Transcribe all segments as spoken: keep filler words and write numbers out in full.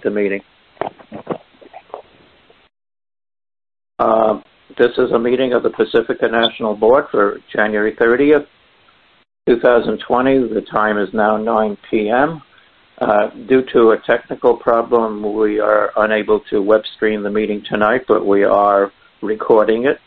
the meeting. Uh, this is a meeting of the Pacifica National Board for January thirtieth, twenty twenty. The time is now nine p.m. Uh, due to a technical problem, we are unable to web stream the meeting tonight, but we are recording it.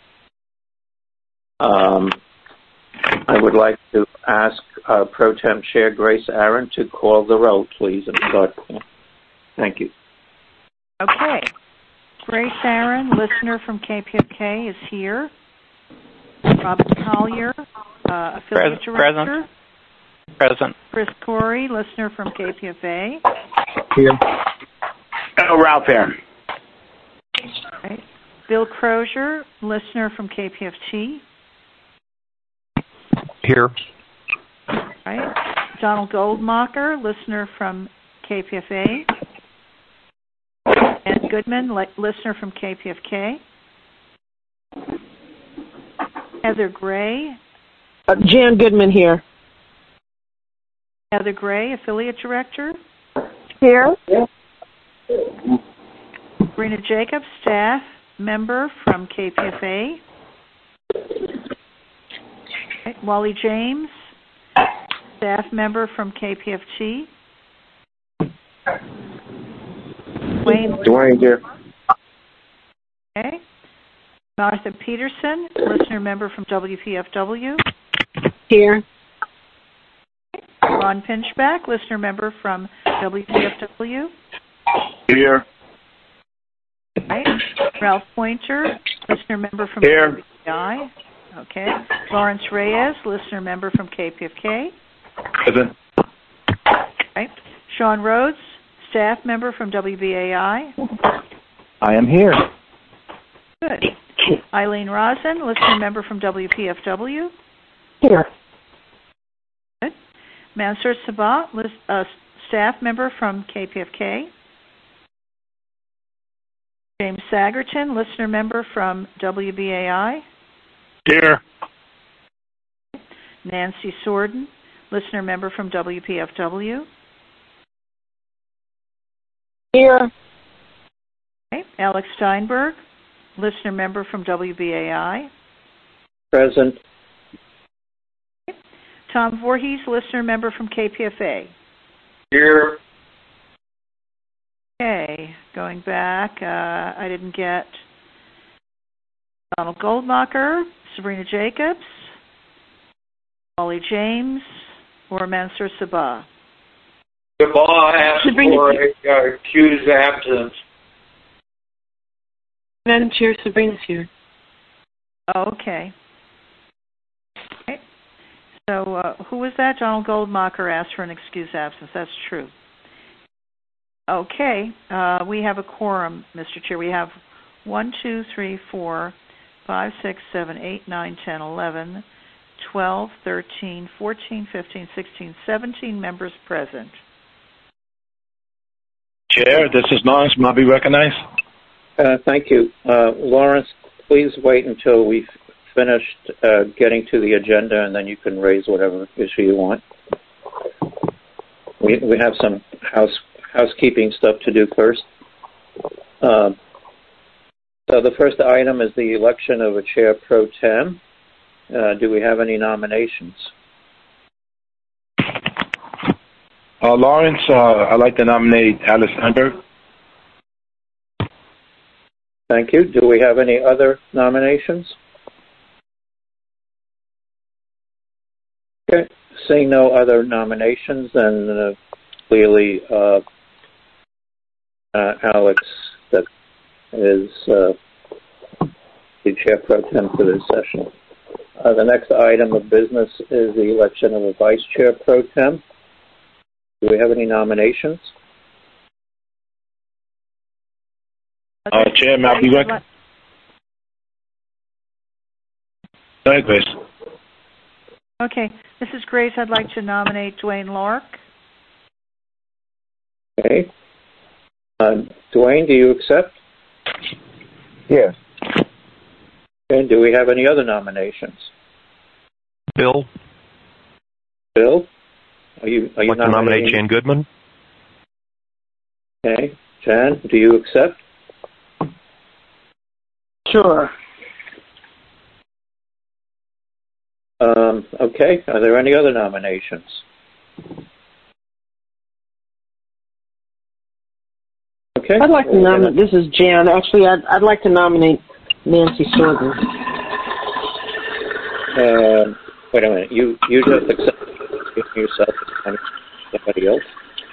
Um, I would like to ask uh, Pro Tem Chair Grace Aaron to call the roll, please, and start. Thank you. Okay. Grace Aaron, listener from K P F K, is here. Robin Collier, uh, affiliate Present. director. Present. Chris Corey, listener from K P F A. Here. Oh, Ralph here. Okay. Bill Crozier, listener from K P F T. Here. Right. Donald Goldmacher, listener from K P F A. And Goodman, li- listener from K P F K. Heather Gray. Uh, Jan Goodman here. Heather Gray, affiliate director. Here. Sabrina Jacobs, staff member from K P F A. Okay. Wally James, staff member from K P F T. Dwayne. Dwayne here. Okay. Martha Peterson, listener member from W P F W. Here. Ron Pinchback, listener member from W P F W. Here. Right. Ralph Pointer, listener member from Here. W P I. Okay. Lawrence Reyes, listener member from K P F K. Present. Right. Sean Rhodes, staff member from W B A I. I am here. Good. Eileen Rosen, listener member from W P F W. Here. Good. Mansour Sabat, list, uh, staff member from K P F K. James Sagerton, listener member from W B A I. Here. Nancy Sorden, listener member from W P F W. Here. Okay. Alex Steinberg, listener member from W B A I. Present. Okay. Tom Voorhees, listener member from K P F A. Here. Okay, going back, uh, I didn't get Donald Goldmacher, Sabrina Jacobs, Wally James, or Mansour Sabah. Sabah asked for a uh, accused absence. Madam Chair, Sabrina's here. Okay. Okay. So uh, who was that? Donald Goldmacher asked for an excused absence. That's true. Okay. Uh, we have a quorum, Mister Chair. We have one, two, three, four, five, six, seven, eight, nine, ten, eleven, twelve, thirteen, fourteen, fifteen, sixteen, seventeen members present. Chair, this is Lawrence. May I be recognized? Uh, thank you. Uh, Lawrence, please wait until we've finished uh, getting to the agenda, and then you can raise whatever issue you want. We, we have some house housekeeping stuff to do first. Uh, so the first item is the election of a chair pro tem. Uh, do we have any nominations? Uh, Lawrence, uh, I'd like to nominate Alice Steinberg. Thank you. Do we have any other nominations? Okay. Seeing no other nominations, then uh, clearly uh, uh, Alex that is uh, the chair pro tem for this session. Uh, the next item of business is the election of a vice chair pro tem. Do we have any nominations? Uh, Chair, may I be recognized? Go ahead, Grace. Okay. This is Grace. I'd like to nominate Dwayne Lark. Okay. Uh, Dwayne, do you accept? Yes. And do we have any other nominations? Bill, Bill, are you are I'd you like to nominate nominating? Jan Goodman. Okay. Jan, do you accept? Sure. Um, okay. Are there any other nominations? Okay. I'd like to nominate, this is Jan. Actually, I'd, I'd like to nominate Nancy Sorgan. Uh, wait a minute. You you just accepted yourself and somebody else?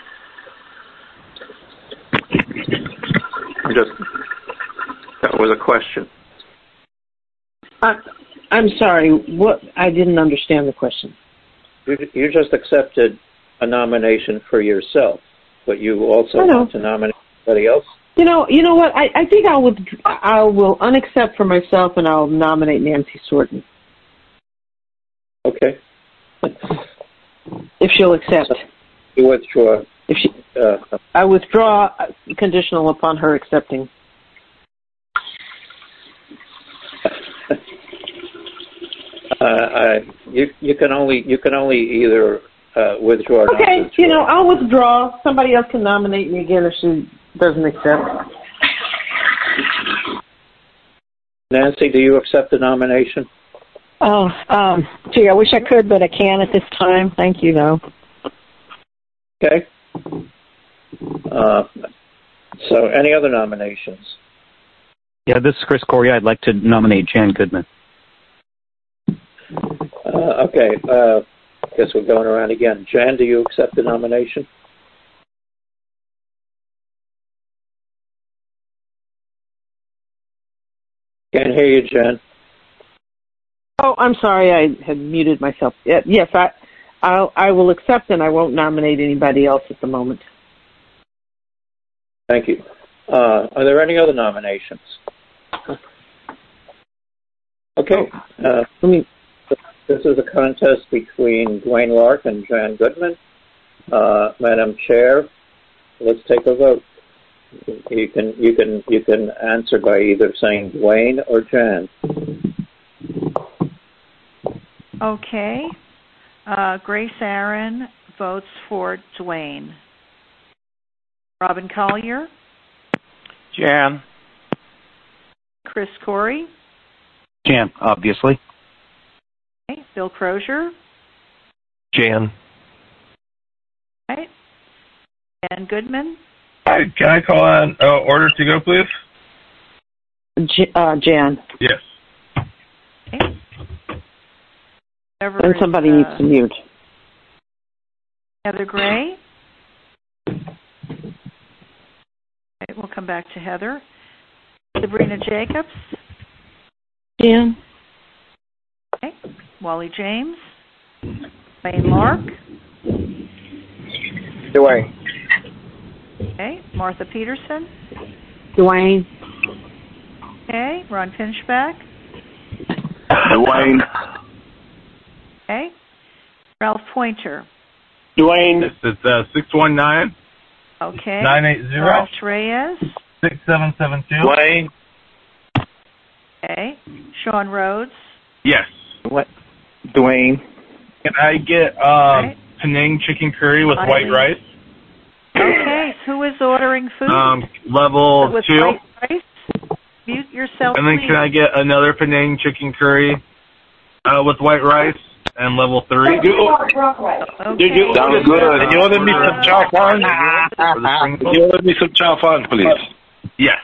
Just that was a question. I, I'm sorry. What? I didn't understand the question. You you just accepted a nomination for yourself, but you also want to nominate somebody else? You know, you know what? I, I think I would I will unaccept for myself, and I'll nominate Nancy Sorgan. Okay. If she'll accept. You withdraw. If she, uh, I withdraw, conditional upon her accepting. uh, I, you you can only you can only either uh, withdraw. Or Okay, not withdraw. you know, I'll withdraw. Somebody else can nominate me again if she doesn't accept. Nancy, do you accept the nomination? Oh, um, gee, I wish I could, but I can't at this time. Thank you, though. Okay. Uh, so, any other nominations? Yeah, this is Chris Corey. I'd like to nominate Jan Goodman. Uh, okay. Uh, I guess we're going around again. Jan, do you accept the nomination? Can't hear you, Jan. Oh, I'm sorry. I had muted myself. Yes, I, I'll, I will accept, and I won't nominate anybody else at the moment. Thank you. Uh, are there any other nominations? Okay. Uh, this is a contest between Dwayne Lark and Jan Goodman. Uh, Madam Chair, let's take a vote. You can you can you can answer by either saying Dwayne or Jan. Okay. Uh, Grace Aaron votes for Dwayne. Robin Collier. Jan. Chris Corey. Jan, obviously. Okay. Bill Crozier. Jan. Okay. Jan Goodman. Hi, can I call on uh, order to go, please? J- uh, Jan. Yes. Okay. And somebody is, uh, needs to mute. Heather Gray. Okay, we'll come back to Heather. Sabrina Jacobs. Jan. Okay. Wally James. Dwayne Lark. Dwayne. Okay. Martha Peterson. Dwayne. Okay. Ron Pinchback. Dwayne. Okay. Ralph Pointer. Dwayne. This is uh, six one nine. Okay. nine eight zero. Ralph Reyes. six seven seven two. Dwayne. Okay. Sean Rhodes. Yes. What? Dwayne. Can I get um, Okay. Penang chicken curry with Eileen. white rice? Okay. Who is ordering food? Um, level With two. white rice? Mute yourself, And then please. can I get another Penang chicken curry uh, with white rice and level three? Did you, Okay. did you, sounds good. Can you order me some chow fun? Can you order me some chow fun, please? Yes.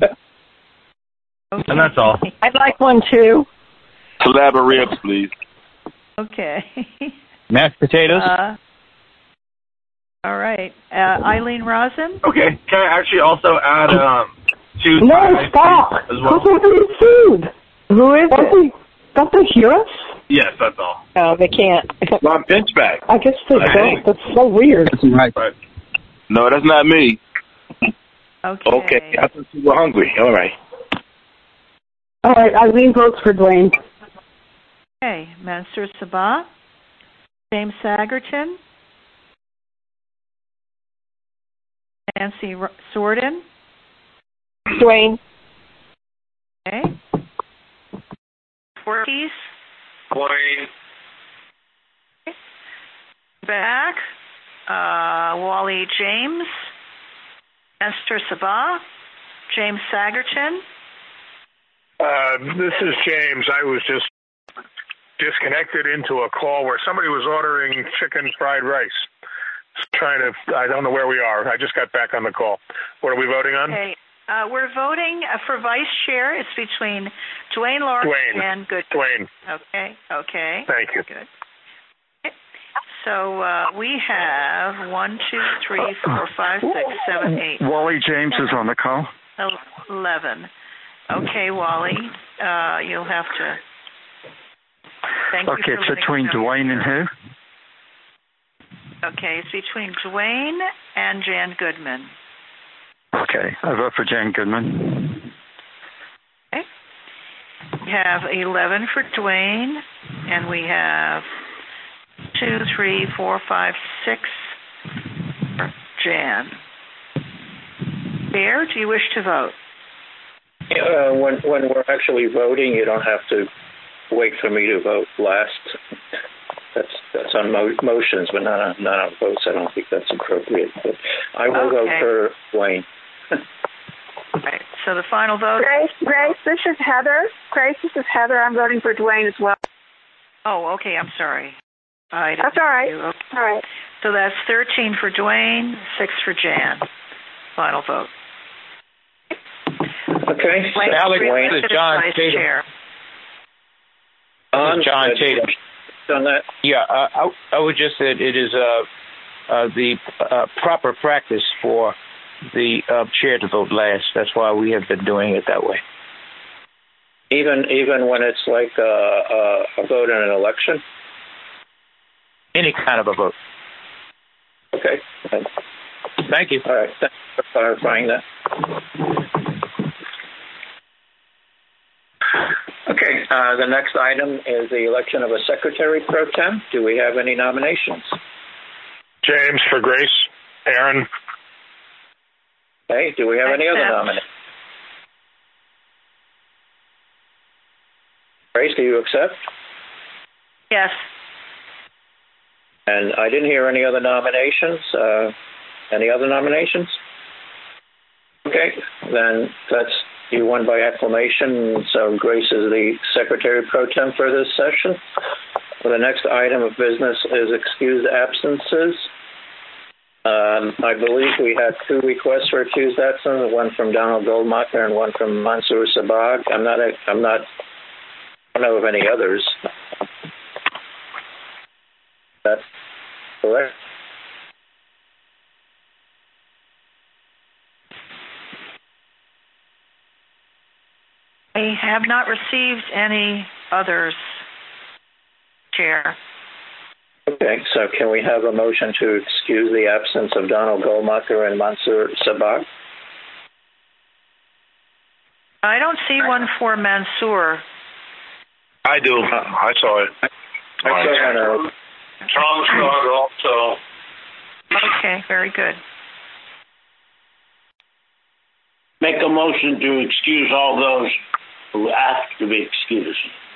Okay. And that's all. I'd like one, too. Slab of ribs, please. Okay. Mashed potatoes. Uh, all right. Uh, Eileen Rosen. Okay. Can I actually also add um, two No, Thai stop. as well? Who's ordering food? Who is Don't it? they, don't they hear us? Yes, that's all. No, they can't. Ron Pinchback. I guess they Hey. don't. That's so weird. Right. Right. No, that's not me. Okay. Okay, I thought you were hungry. All right. All right, Eileen votes for Dwayne. Okay. Mansur Sabah. James Sagerton. Nancy R- Sorden. Dwayne. Okay. Ortiz. Dwayne. Back. Uh, Wally James. Esther Sabah, James Sagerton. Uh, this is James. I was just disconnected into a call where somebody was ordering chicken fried rice. Trying to, I don't know where we are. I just got back on the call. What are we voting on? Okay. Uh, we're voting uh, for vice chair. It's between Dwayne Lawrence Dwayne. and Good. Dwayne. Okay. Okay. Thank you. Good. Okay. So uh, we have one, two, three, four, five, six, seven, eight. Wally James is on the call. Eleven. Okay, Wally. Uh, you'll have to. Thank you. Okay, it's between Dwayne and who? Okay, it's between Dwayne and Jan Goodman. Okay, I vote for Jan Goodman. Okay. We have eleven for Dwayne, and we have two, three, four, five, six for Jan. Bear, do you wish to vote? Uh, when when we're actually voting, you don't have to wait for me to vote last. That's that's on mo- motions, but not on, not on votes. I don't think that's appropriate. But I will Okay. vote for Dwayne. Right. So the final vote. Grace, Grace, this is Heather. Grace, this is Heather. I'm voting for Dwayne as well. Oh, okay. I'm sorry. I That's all right. Okay. All right. So that's thirteen for Dwayne, six for Jan. Final vote. Okay. Wayne, Alex, Wayne, this is John Vice Tatum. Chair. This is John Tatum. Done that. Yeah, uh, I, I would just say it is uh, uh, the uh, proper practice for the uh, chair to vote last. That's why we have been doing it that way. Even even when it's like a, a, a vote in an election. Any kind of a vote. Okay. Thank you. All right. Thanks for clarifying that. Okay. Uh, the next item is the election of a secretary pro tem. Do we have any nominations? James for Grace. Aaron. Okay. Do we have any other Accept. nominations? Grace, do you accept? Yes. And I didn't hear any other nominations. Uh, any other nominations? Okay, then that's you won by acclamation. So Grace is the secretary pro tem for this session. Well, the next item of business is excused absences. Um, I believe we had two requests for excused absence, one from Donald Goldmacher and one from Mansour Sabag. I'm not. A, I'm not. I don't know of any others. That's correct. I have not received any others, Chair. Okay, so can we have a motion to excuse the absence of Donald Goldmacher and Mansour Sabag? I don't see one for Mansour. I do. I saw it. I saw one. Tom saw it also. Okay, very good. Make a motion to excuse all those who ask to be excused.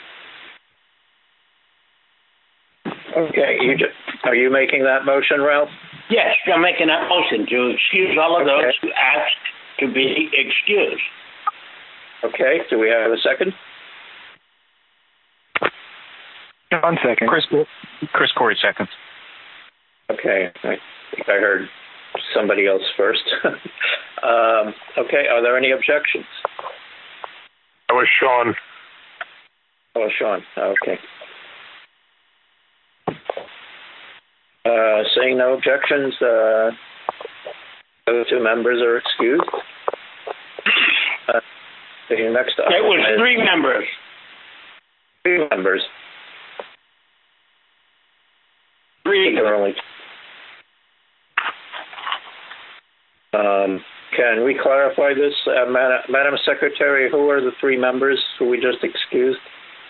Okay, you just, are you making that motion, Ralph? Yes, I'm making that motion to excuse all of Okay. those who ask to be excused. Okay, do we have a second? One second. Chris, Chris Corey seconds. Okay, I think I heard somebody else first. um, okay, are there any objections? That was Sean. Oh, Sean, okay. Uh, seeing no objections, uh, those two members are excused. Uh, the next It was item is- three members. Three members. Three. There are only. Um, can we clarify this, uh, Madam, Madam Secretary? Who are the three members who we just excused?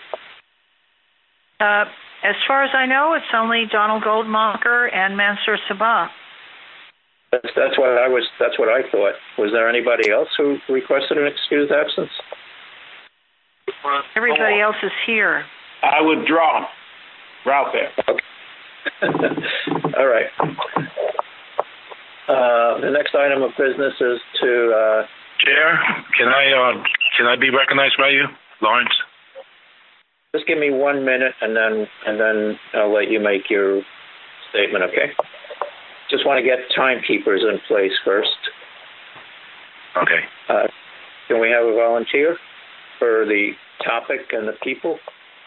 Uh, as far as I know, it's only Donald Goldmacher and Mansour Sabah. That's, that's what I was. That's what I thought. Was there anybody else who requested an excused absence? Everybody else is here. I withdraw. Ralph there. Okay. All right. Uh, the next item of business is to uh, Chair. Can I uh, can I be recognized by you, Lawrence? just give me one minute, and then and then I'll let you make your statement. Okay. Just want to get timekeepers in place first. Okay. Uh, can we have a volunteer for the topic and the people?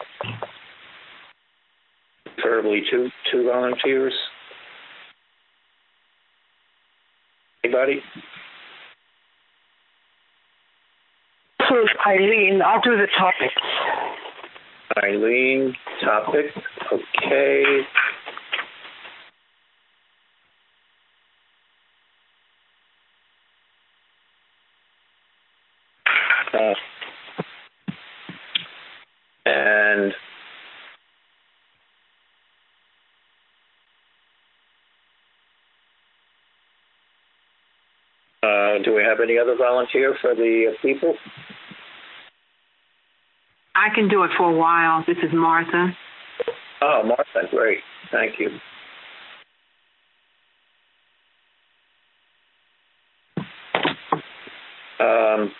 Preferably two two volunteers. Anybody? Please, Eileen, I'll do the topic. Eileen, topic. Okay. Uh, and uh, do we have any other volunteer for the uh, people? I can do it for a while. This is Martha. Oh, Martha, great. Thank you. Um,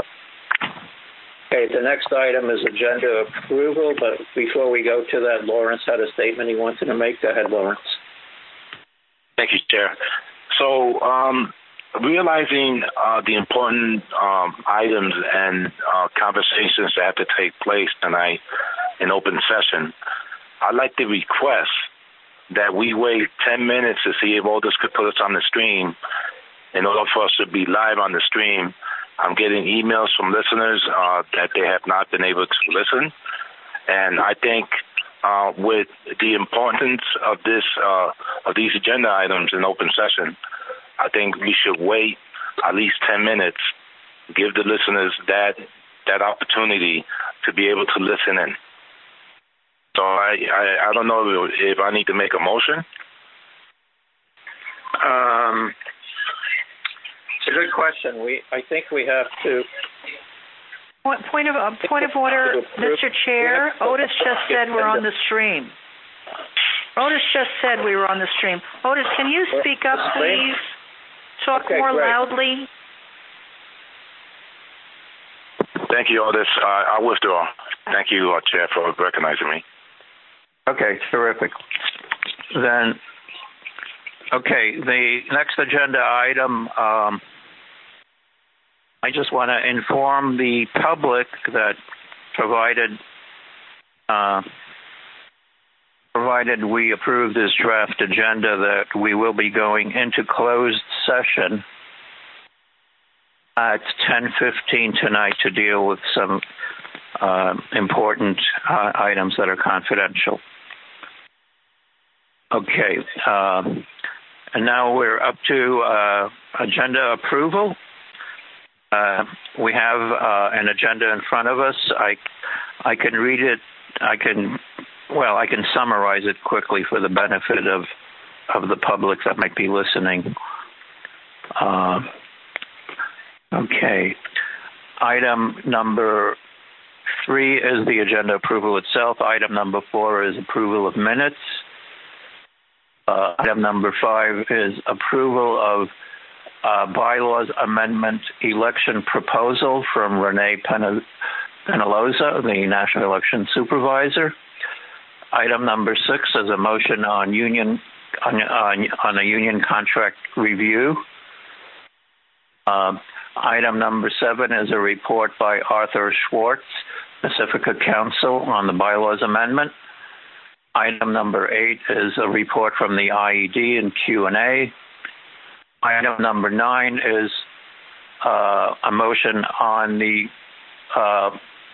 okay, the next item is agenda approval, but before we go to that, Lawrence had a statement he wanted to make. Go ahead, Lawrence. Thank you, Chair. So, um, realizing uh, the important um, items and uh, conversations that have to take place tonight in open session, I'd like to request that we wait ten minutes to see if Otis could put us on the stream in order for us to be live on the stream. I'm getting emails from listeners uh, that they have not been able to listen. And I think uh, with the importance of this uh, of these agenda items in open session, I think we should wait at least ten minutes, give the listeners that that opportunity to be able to listen in. So I, I, I don't know if, if I need to make a motion. Um, it's a good question. We, I think we have to. Point, point of uh, point of order, Mister Chair. Otis just said we're on the stream. Otis just said we were on the stream. Otis, can you speak up, please? Talk okay, more great. loudly. Thank you, Otis. Uh, I'll withdraw. Thank you, uh, Chair, for recognizing me. Okay, terrific. Then, okay, the next agenda item, um, I just want to inform the public that provided uh, provided we approve this draft agenda, that we will be going into closed session at ten fifteen tonight to deal with some uh, important uh, items that are confidential. Okay, uh, and now we're up to uh, agenda approval. Uh, we have uh, an agenda in front of us. I, I can read it. I can, well, I can summarize it quickly for the benefit of of the public that might be listening. Uh, okay, item number three is the agenda approval itself. Item number four is approval of minutes. Uh, item number five is approval of uh, bylaws amendment election proposal from Renee Pen- Penaloza, the National Election Supervisor. Item number six is a motion on union on, on, on a union contract review. Uh, item number seven is a report by Arthur Schwartz, Pacifica Council, on the bylaws amendment. Item number eight is a report from the I E D and Q and A. Item number nine is uh, a motion on the uh,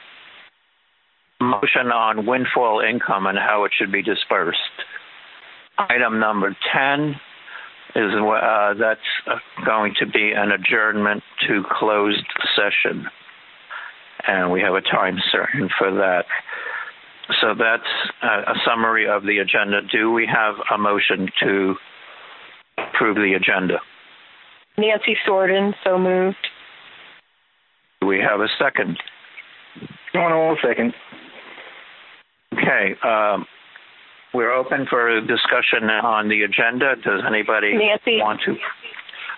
motion on windfall income and how it should be dispersed. Item number ten is uh, that's going to be an adjournment to closed session, and we have a time certain for that. So that's a, a summary of the agenda. Do we have a motion to approve the agenda? Nancy Sorden, so moved. Do we have a second? No, no, I'll second. Okay. Um, we're open for discussion on the agenda. Does anybody Nancy, want to?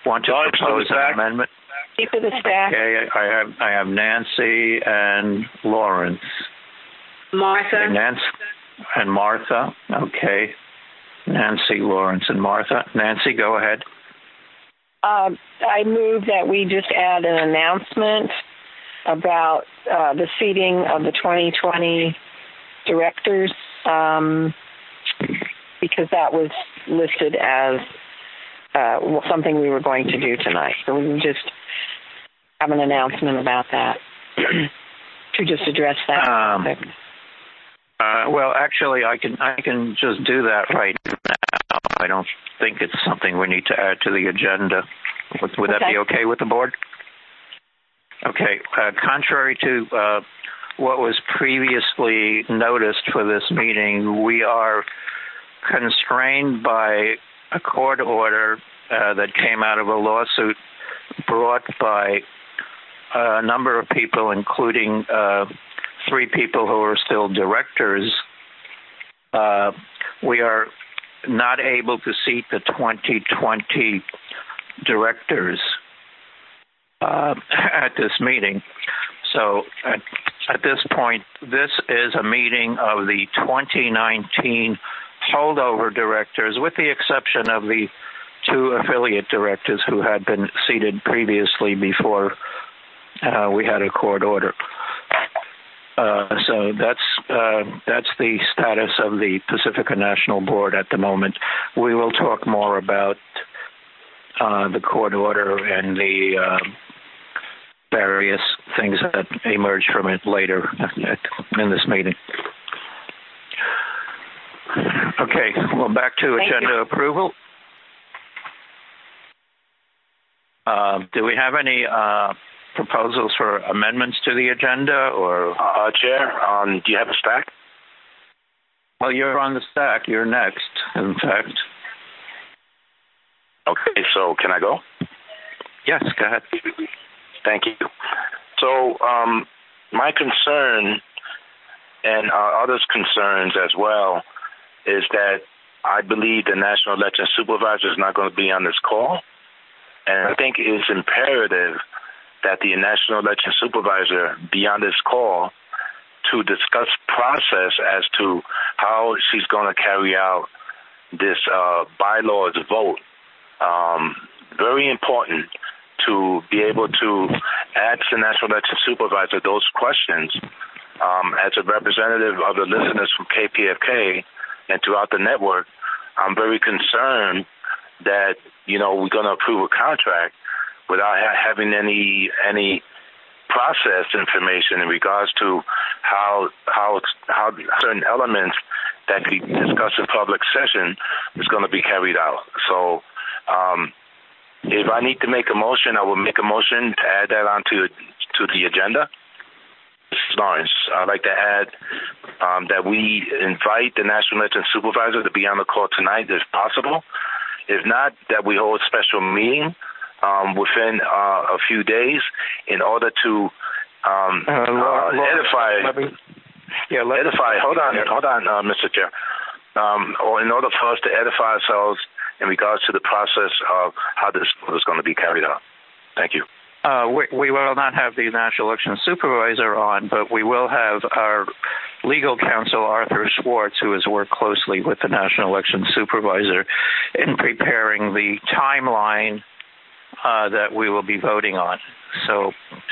want to Lodge propose to the an stack. amendment? Keep it a stack. Okay, I have I have Nancy and Lawrence. Martha. Okay, Nancy and Martha. Okay. Nancy, Lawrence, and Martha. Nancy, go ahead. Uh, I move that we just add an announcement about uh, the seating of the twenty twenty directors, um, because that was listed as uh, something we were going to do tonight. So we would just have an announcement about that to just address that Um, topic. Uh, well, actually, I can I can just do that right now. I don't think it's something we need to add to the agenda. Would, would Okay. that be okay with the board? Okay. Uh, contrary to uh, what was previously noticed for this meeting, we are constrained by a court order uh, that came out of a lawsuit brought by a number of people, including uh, three people who are still directors. Uh, we are not able to seat the twenty twenty directors uh, at this meeting. So at, at this point, this is a meeting of the twenty nineteen holdover directors, with the exception of the two affiliate directors who had been seated previously before uh, we had a court order. Uh, so that's uh, that's the status of the Pacifica National Board at the moment. We will talk more about uh, the court order and the uh, various things that emerge from it later in this meeting. Okay, well, back to Thank agenda you. approval. Uh, do we have any uh, proposals for amendments to the agenda, or? Uh, Chair, um, do you have a stack? Well, you're on the stack. You're next, in fact. Okay, so can I go? Yes, go ahead. Thank you. So um, my concern, and uh, others' concerns as well, is that I believe the National Election Supervisor is not going to be on this call. And I think it's imperative that the National Election Supervisor be on this call to discuss process as to how she's going to carry out this uh, bylaws vote. Um, very important to be able to ask the National Election Supervisor those questions. Um, as a representative of the listeners from K P F K and throughout the network, I'm very concerned that, you know, we're going to approve a contract without ha- having any any process information in regards to how how how certain elements that could be discussed in public session is going to be carried out. So um, if I need to make a motion, I will make a motion to add that onto to the agenda. Lawrence, I'd like to add um, that we invite the National Election Supervisor to be on the call tonight if possible. If not, that we hold a special meeting um, within uh, a few days in order to um, Uh, Laura- uh, Laura, edify. let me- yeah, let- edify. Hold on, hold on, uh, Mister Chair. Um, or in order for us to edify ourselves in regards to the process of how this is going to be carried out. Thank you. Uh, we, we will not have the National Election Supervisor on, but we will have our legal counsel, Arthur Schwartz, who has worked closely with the National Election Supervisor in preparing the timeline uh, that we will be voting on. So,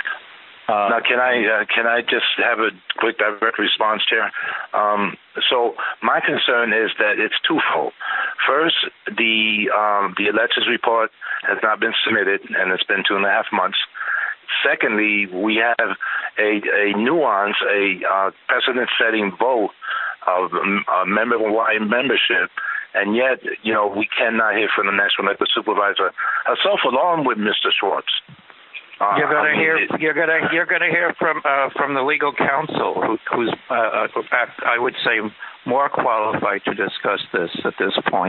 uh, now, can I uh, can I just have a quick direct response, Chair? Um, so, my concern is that it's twofold. First, the um, the elections report has not been submitted, and it's been two and a half months. Secondly, we have a, a nuance, a uh, precedent-setting vote of a member-wide membership, and yet, you know, we cannot hear from the National Election Supervisor herself, along with Mister Schwartz. Uh, you're going I to mean, hear. it, You're going to. You're going to hear from uh, from the legal counsel, who, who's, uh, I would say, more qualified to discuss this at this point.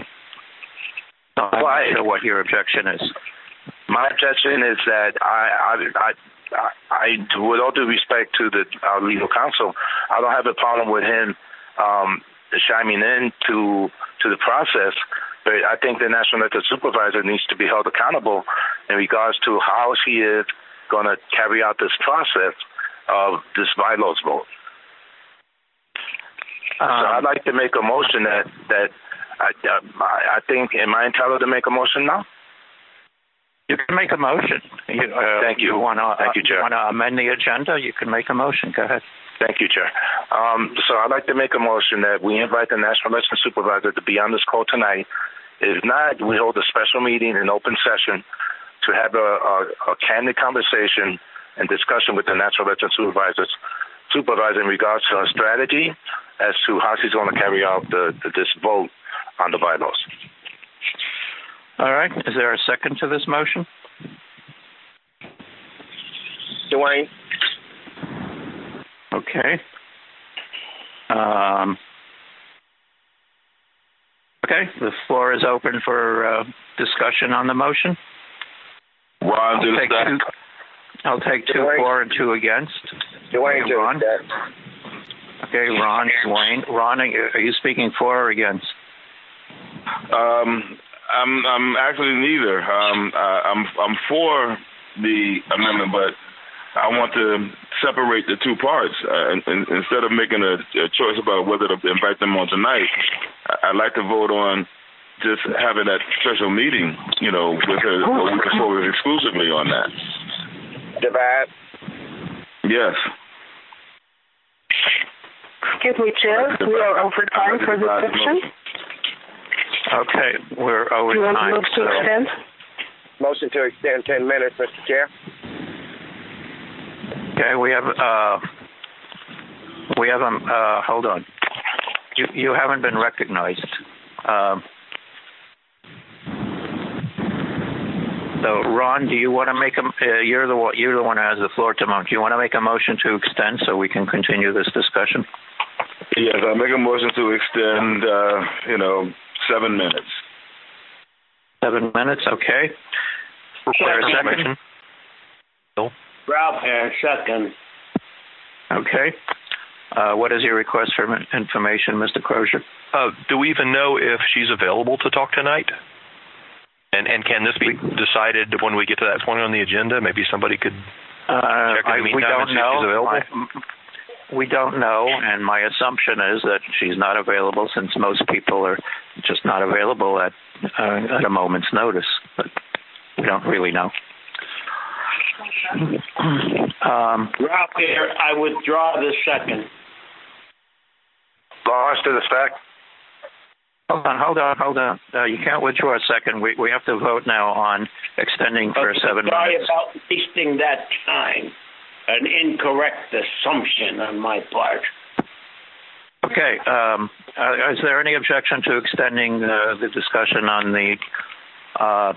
So I'm well, not I, sure what your objection is. My objection is that I, I, I, I, with all due respect to the our legal counsel, I don't have a problem with him um, chiming in to to the process But I think the National Elected Supervisor needs to be held accountable in regards to how she is going to carry out this process of this bylaws vote. Um, so I'd like to make a motion that, that I, I think, am I entitled to make a motion now? You can make a motion. You, uh, Thank you. you wanna, Thank you, Chair. You want to amend the agenda? You can make a motion. Go ahead. Thank you, Chair. Um, so I'd like to make a motion that we invite the National Election Supervisor to be on this call tonight. If not, we hold a special meeting in open session to have a, a, a candid conversation and discussion with the National Election Supervisors, Supervisor in regards to her strategy as to how she's going to carry out the, the, this vote on the bylaws. All right. Is there a second to this motion? Dwayne. Okay. Um, okay. The floor is open for uh, discussion on the motion. Ron, I'll do take, that. two, I'll take two Dwayne. for and two against. Dwayne, okay, do Ron. that. Okay, Ron, Dwayne. Ron, are you, are you speaking for or against? Um, I'm I'm actually neither. Um, I, I'm I'm for the amendment, but I want to separate the two parts. Uh, and, and instead of making a, a choice about whether to invite them on tonight, I, I'd like to vote on just having that special meeting, you know, with her a week forward exclusively on that. Divide. Yes. Excuse me, Chair. We are over time for this section. Okay, we're over Do you want time. to move to so extend? Motion to extend ten minutes, Mister Chair. Okay, we have uh, we have um, uh, hold on. You you haven't been recognized. Um, so, Ron, do you want to make a? Uh, you're the one. You're the one who has the floor to mount. Do you want to make a motion to extend so we can continue this discussion? Yes, I make a motion to extend. Uh, you know, seven minutes. Seven minutes. Okay. Is there a second? No. Ralph here, second. Okay. Uh, what is your request for information, Mister Crozier? Uh, do we even know if she's available to talk tonight? And and can this be decided when we get to that point on the agenda? Maybe somebody could uh, check in the I, meantime we don't and see know. if she's available? My, we don't know, and my assumption is that she's not available since most people are just not available at, uh, at a moment's notice. But we don't really know. Um, Ralph here, I withdraw the second. Lawrence to the fact. Hold on, hold on, hold on. Uh, you can't withdraw a second. We we have to vote now on extending for okay, seven sorry minutes. Sorry about wasting that time. An incorrect assumption on my part. Okay. Um, uh, is there any objection to extending uh, the discussion on the uh,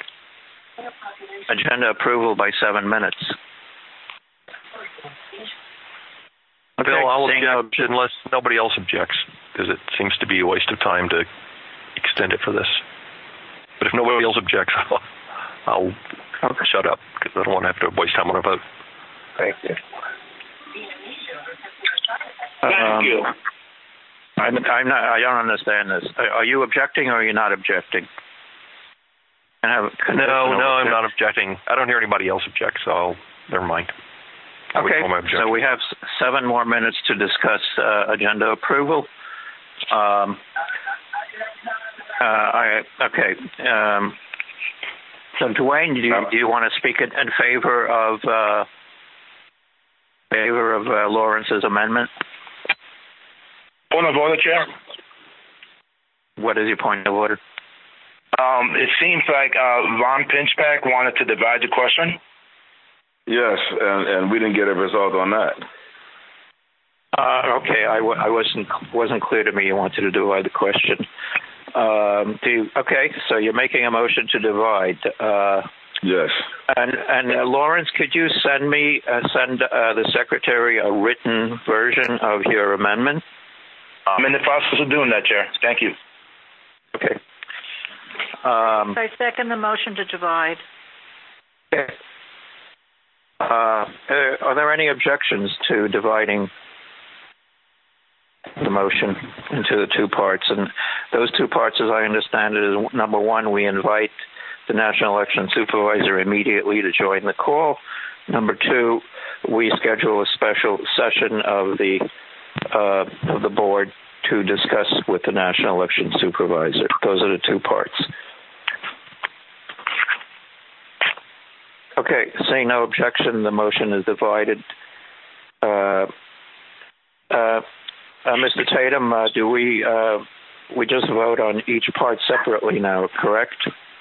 agenda approval by seven minutes? Okay, Bill, I'll seeing object no, unless nobody else objects, because it seems to be a waste of time to extend it for this. But if nobody else objects, I'll, I'll okay. shut up, because I don't want to have to waste time on a vote. Thank you. Thank um, you. I'm, I'm not. I don't understand this. Are you objecting or are you not objecting? No, no, I'm not objecting. I don't hear anybody else object, so I'll, never mind. Okay, so we have seven more minutes to discuss uh, agenda approval. Um, uh, I, okay. Um, so, Dwayne, do you, do you want to speak in, in favor of uh, favor of uh, Lawrence's amendment? Point of order, Chair. What is your point of order? Um, it seems like uh, Ron Pinchback wanted to divide the question. Yes, and, and we didn't get a result on that. Uh, okay, I, w- I wasn't wasn't clear to me you wanted to divide the question. Um, do you, okay, so you're making a motion to divide. Uh, yes. And and uh, Lawrence, could you send me uh, send uh, the secretary a written version of your amendment? I'm in the process of doing that, Chair. Thank you. Okay. Um, I second the motion to divide. Okay. Uh, are there any objections to dividing the motion into the two parts. And those two parts, as I understand it, is number one, we invite the National Election Supervisor immediately to join the call. Number two, we schedule a special session of the uh, of the board to discuss with the National Election Supervisor. Those are the two parts. Okay, seeing no objection, the motion is divided. Uh, uh, uh, Mister Tatum, uh, do we uh, we just vote on each part separately now, correct?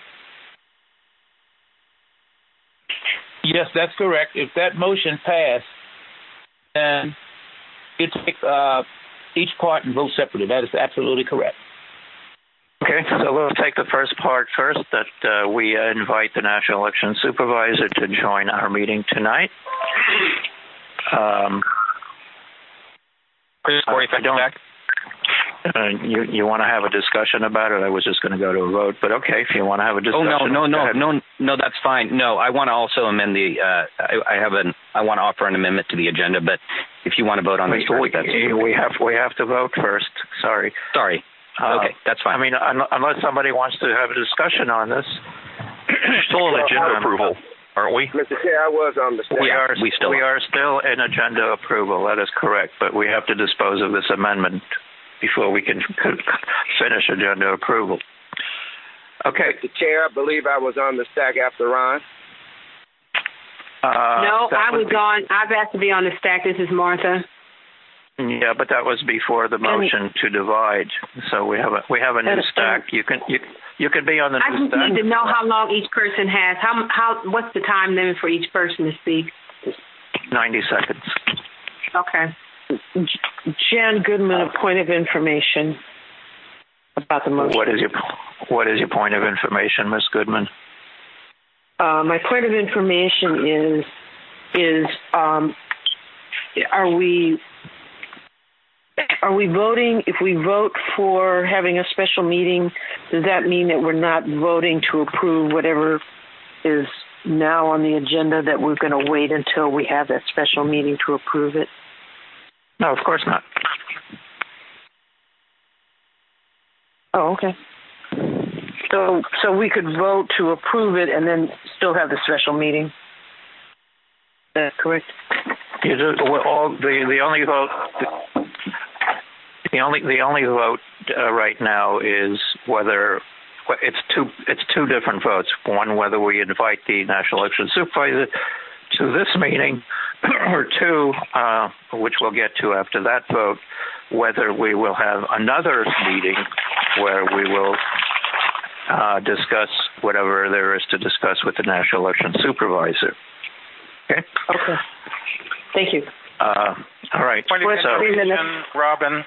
Yes, that's correct. If that motion passed, then you take uh, each part and vote separately. That is absolutely correct. Okay, so we'll take the first part first, that uh, we invite the National Election Supervisor to join our meeting tonight. Um, Chris Corey, if I don't back. Uh, you you want to have a discussion about it? I was just going to go to a vote, but okay, if you want to have a discussion. Oh no, no, no, no, no, that's fine. No, I want to also amend the. Uh, I, I have an. I want to offer an amendment to the agenda, but if you want to vote on this, we, first, that's we have we have to vote first. Sorry. Sorry. Uh, okay, that's fine. I mean, un- unless somebody wants to have a discussion on this. Still an agenda approval, aren't we? Mister Chair, I was on the staff. We are. We still we are. are still in agenda approval. That is correct, but we have to dispose of this amendment before we can finish agenda approval. Okay. Mister Chair, I believe I was on the stack after Ron. Uh, no, I was be, on. I've asked to be on the stack. This is Martha. Yeah, but that was before the motion to divide. So we have a we have a new stack. You can you you can be on the I new just stack. need to know how long each person has. How how what's the time limit for each person to speak? Ninety seconds. Okay. Jan Goodman, a point of information about the motion. What is your what is your point of information, Miz Goodman? Uh, my point of information is is um, are we are we voting? If we vote for having a special meeting, does that mean that we're not voting to approve whatever is now on the agenda? That we're going to wait until we have that special meeting to approve it? No, of course not. Oh, okay. So, so we could vote to approve it and then still have the special meeting. Is that correct? You do, well, all the the only vote the only the only vote uh, right now is whether it's two it's two different votes. One, whether we invite the National Election Supervisor to this meeting, or two, uh, which we'll get to after that vote, whether we will have another meeting where we will uh, discuss whatever there is to discuss with the National Election Supervisor. Okay? Okay. Thank you. Uh, all right. Point of so, information, Robin.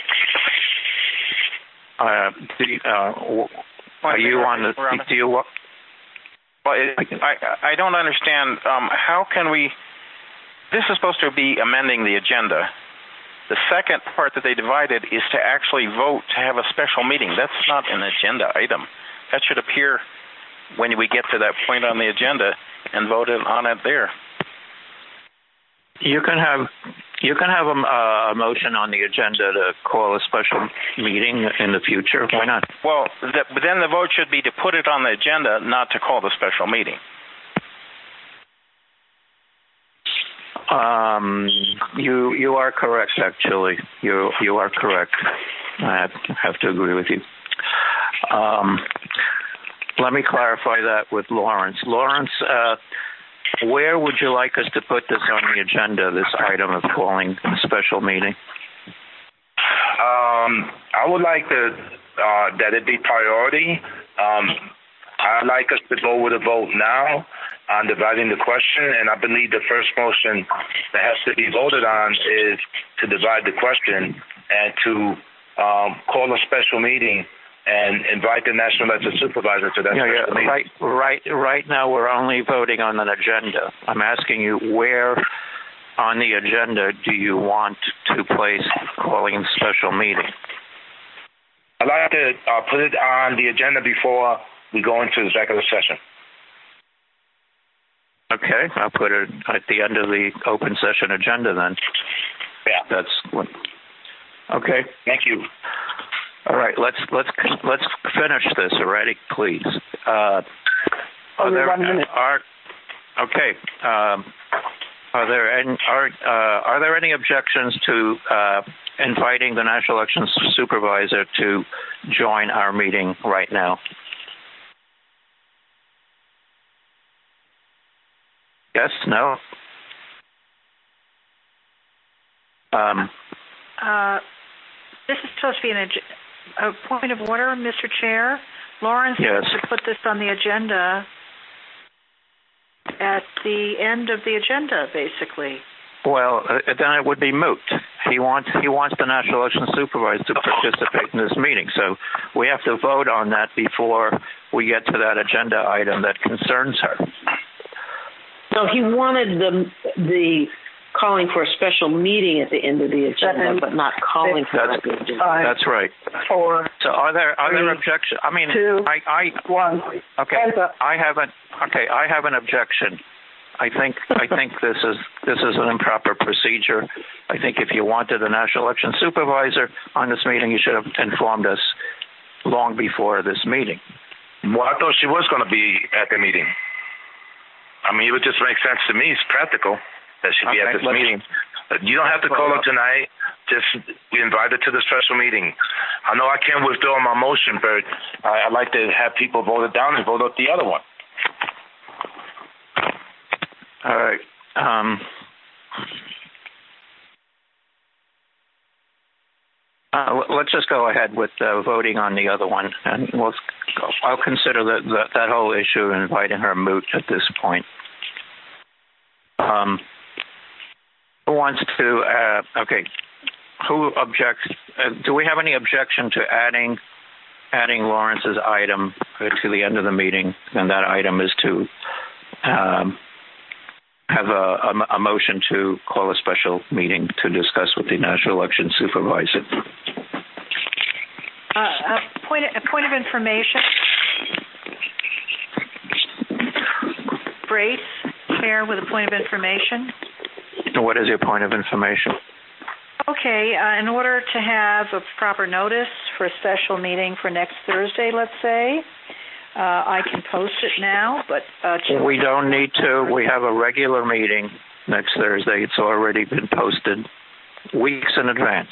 Uh, do, uh, are you on the, Robin. do you, Well, it, I I don't understand. Um, how can we? This is supposed to be amending the agenda. The second part that they divided is to actually vote to have a special meeting. That's not an agenda item. That should appear when we get to that point on the agenda and vote on it there. You can have you can have a, a motion on the agenda to call a special meeting in the future. Why not? Well, the, but then the vote should be to put it on the agenda, not to call the special meeting. Um, you you are correct. Actually, you you are correct. I have, have to agree with you. Um, let me clarify that with Lawrence. Lawrence. Uh, Where would you like us to put this on the agenda, this item of calling a special meeting? Um, I would like to, uh, that it be priority. Um, I'd like us to go with a vote now on dividing the question, and I believe the first motion that has to be voted on is to divide the question and to um, call a special meeting and invite the National Election Supervisor to that yeah, special yeah, meeting. Right, right, right now we're only voting on an agenda. I'm asking you, where on the agenda do you want to place calling a special meeting? I'd like to uh, put it on the agenda before we go into executive session. Okay, I'll put it at the end of the open session agenda then. Yeah. That's what. Okay. Thank you. All right. Let's let's let's finish this already, please. Uh, are there are okay? Um, are there any are uh, are there any objections to uh, inviting the National Elections Supervisor to join our meeting right now? Yes. No. Um, uh, this is supposed to be an, a point of order, Mister Chair. Lawrence yes. to put this on the agenda at the end of the agenda, basically. Well, uh, then it would be moot. He wants he wants the National Election Supervisor to participate in this meeting, so we have to vote on that before we get to that agenda item that concerns her. So he wanted the the calling for a special meeting at the end of the agenda, but not calling for that's, the agenda. That's right. Four. So are there are there objections? I mean, two, I, I one. Okay, I haven't. Okay, I have an objection. I think I think this is this is an improper procedure. I think if you wanted a National Election Supervisor on this meeting, you should have informed us long before this meeting. Well, I thought she was going to be at the meeting. I mean, it would just make sense to me. It's practical that she be okay, at this meeting. You don't have to call her tonight. Just be invited to the special meeting. I know I can't withdraw my motion, but I, I'd like to have people vote it down and vote out the other one. All right. Um, uh, let's just go ahead with uh, voting on the other one, and we'll. I'll consider that that, that whole issue and inviting her moot at this point. Um, who wants to? Uh, okay. Who objects? Uh, do we have any objection to adding adding Lawrence's item to the end of the meeting? And that item is to um, have a, a, a motion to call a special meeting to discuss with the National Election Supervisor. Uh, a point, a point of information. Brace, Chair, with a point of information. What is your point of information? Okay, uh, in order to have a proper notice for a special meeting for next Thursday, let's say, uh, I can post it now, but... Uh, we don't need to. We have a regular meeting next Thursday. It's already been posted weeks in advance.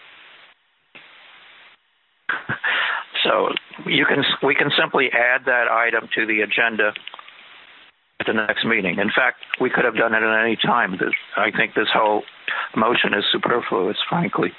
So you can we can simply add that item to the agenda at the next meeting. In fact, we could have done it at any time. I think this whole motion is superfluous, frankly.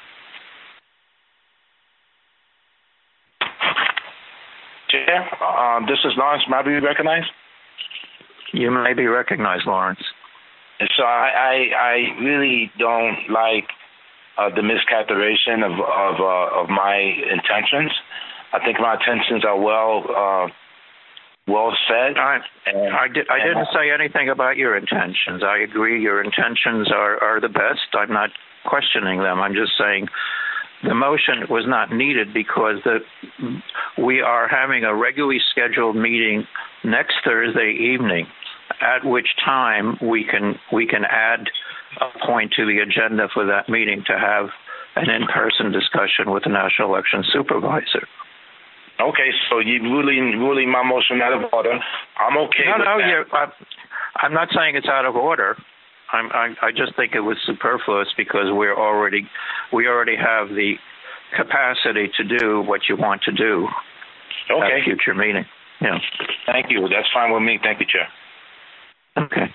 Chair, um, this is Lawrence. May I be recognized? You may be recognized, Lawrence. And so I, I, I really don't like uh, the miscalculation of of, uh, of my intentions. I think my intentions are well uh, well said. I, and, I, did, I didn't say anything about your intentions. I agree your intentions are, are the best. I'm not questioning them. I'm just saying the motion was not needed because the, we are having a regularly scheduled meeting next Thursday evening, at which time we can we can add a point to the agenda for that meeting to have an in-person discussion with the National Election Supervisor. Okay, so you ruling ruling my motion out of order. I'm okay no, with no, that. You're, I, I'm not saying it's out of order. I'm, I, I just think it was superfluous because we're already we already have the capacity to do what you want to do okay. at a future meeting. Yeah. Thank you. That's fine with me. Thank you, Chair. Okay.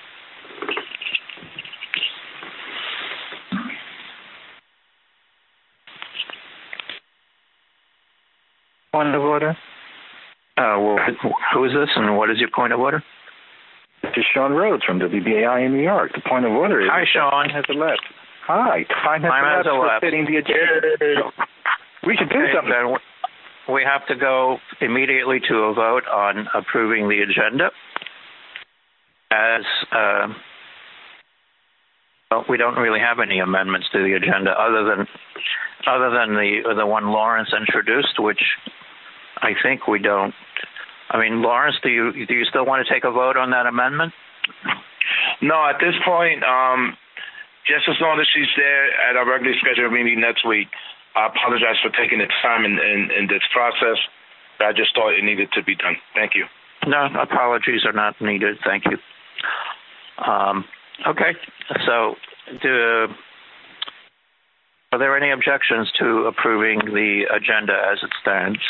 Point of order. Uh, well, who is this and what is your point of order? This is Sean Rhodes from W B A I in New York. The point of order is... Hi, Sean. Time has elapsed. Hi. Time has Time elapsed has for elapsed. fitting the agenda. We should do okay, something. Then we have to go immediately to a vote on approving the agenda. As uh, well, we don't really have any amendments to the agenda other than other than the the one Lawrence introduced, which I think we don't. I mean, Lawrence, do you do you still want to take a vote on that amendment? No, at this point, um, just as long as she's there at our regularly scheduled meeting next week. I apologize for taking the time in, in, in this process, but I just thought it needed to be done. Thank you. No, apologies are not needed. Thank you. Um, okay, so do, are there any objections to approving the agenda as it stands?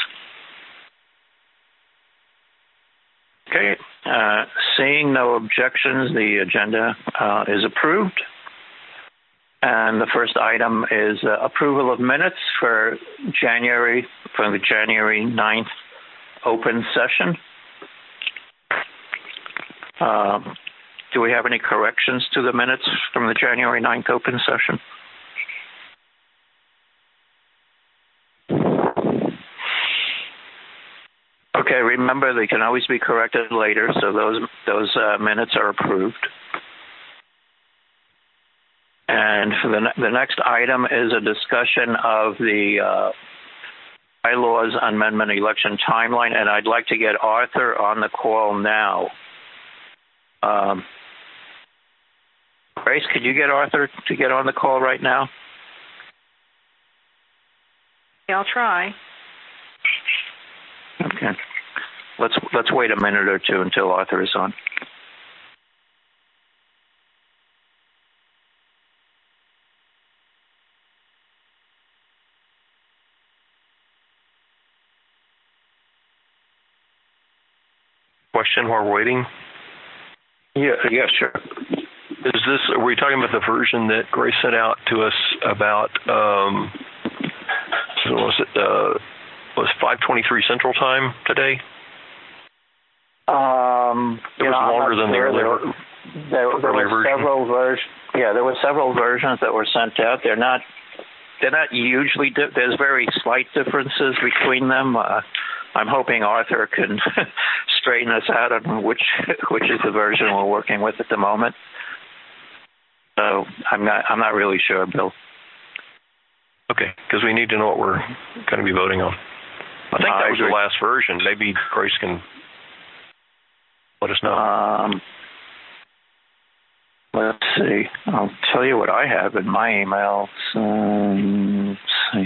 Okay, uh, seeing no objections, the agenda uh, is approved. And the first item is uh, approval of minutes for January, for the January ninth open session. Um, do we have any corrections to the minutes from the January ninth open session? Okay, remember they can always be corrected later, so those those uh, minutes are approved. And for the, the next item is a discussion of the uh, bylaws amendment election timeline, and I'd like to get Arthur on the call now. Um, Grace, could you get Arthur to get on the call right now? Yeah, I'll try. Okay. Let's let's wait a minute or two until Arthur is on. Question while we're waiting? Yeah, yeah, sure. Is this, are we talking about the version that Grace sent out to us about, um, so was it, uh, was five twenty-three Central Time today? Um, it was know, longer than sure. the earlier, there, there, there earlier were version. Several ver- yeah, there were several versions that were sent out. They're not, they're not usually, di- there's very slight differences between them. Uh, I'm hoping Arthur can straighten us out on which which is the version we're working with at the moment. So I'm not I'm not really sure, Bill. Okay, because we need to know what we're going to be voting on. I think that I was agree. the last version. Maybe Grace can let us know. Um, let's see. I'll tell you what I have in my emails. Um, let's see.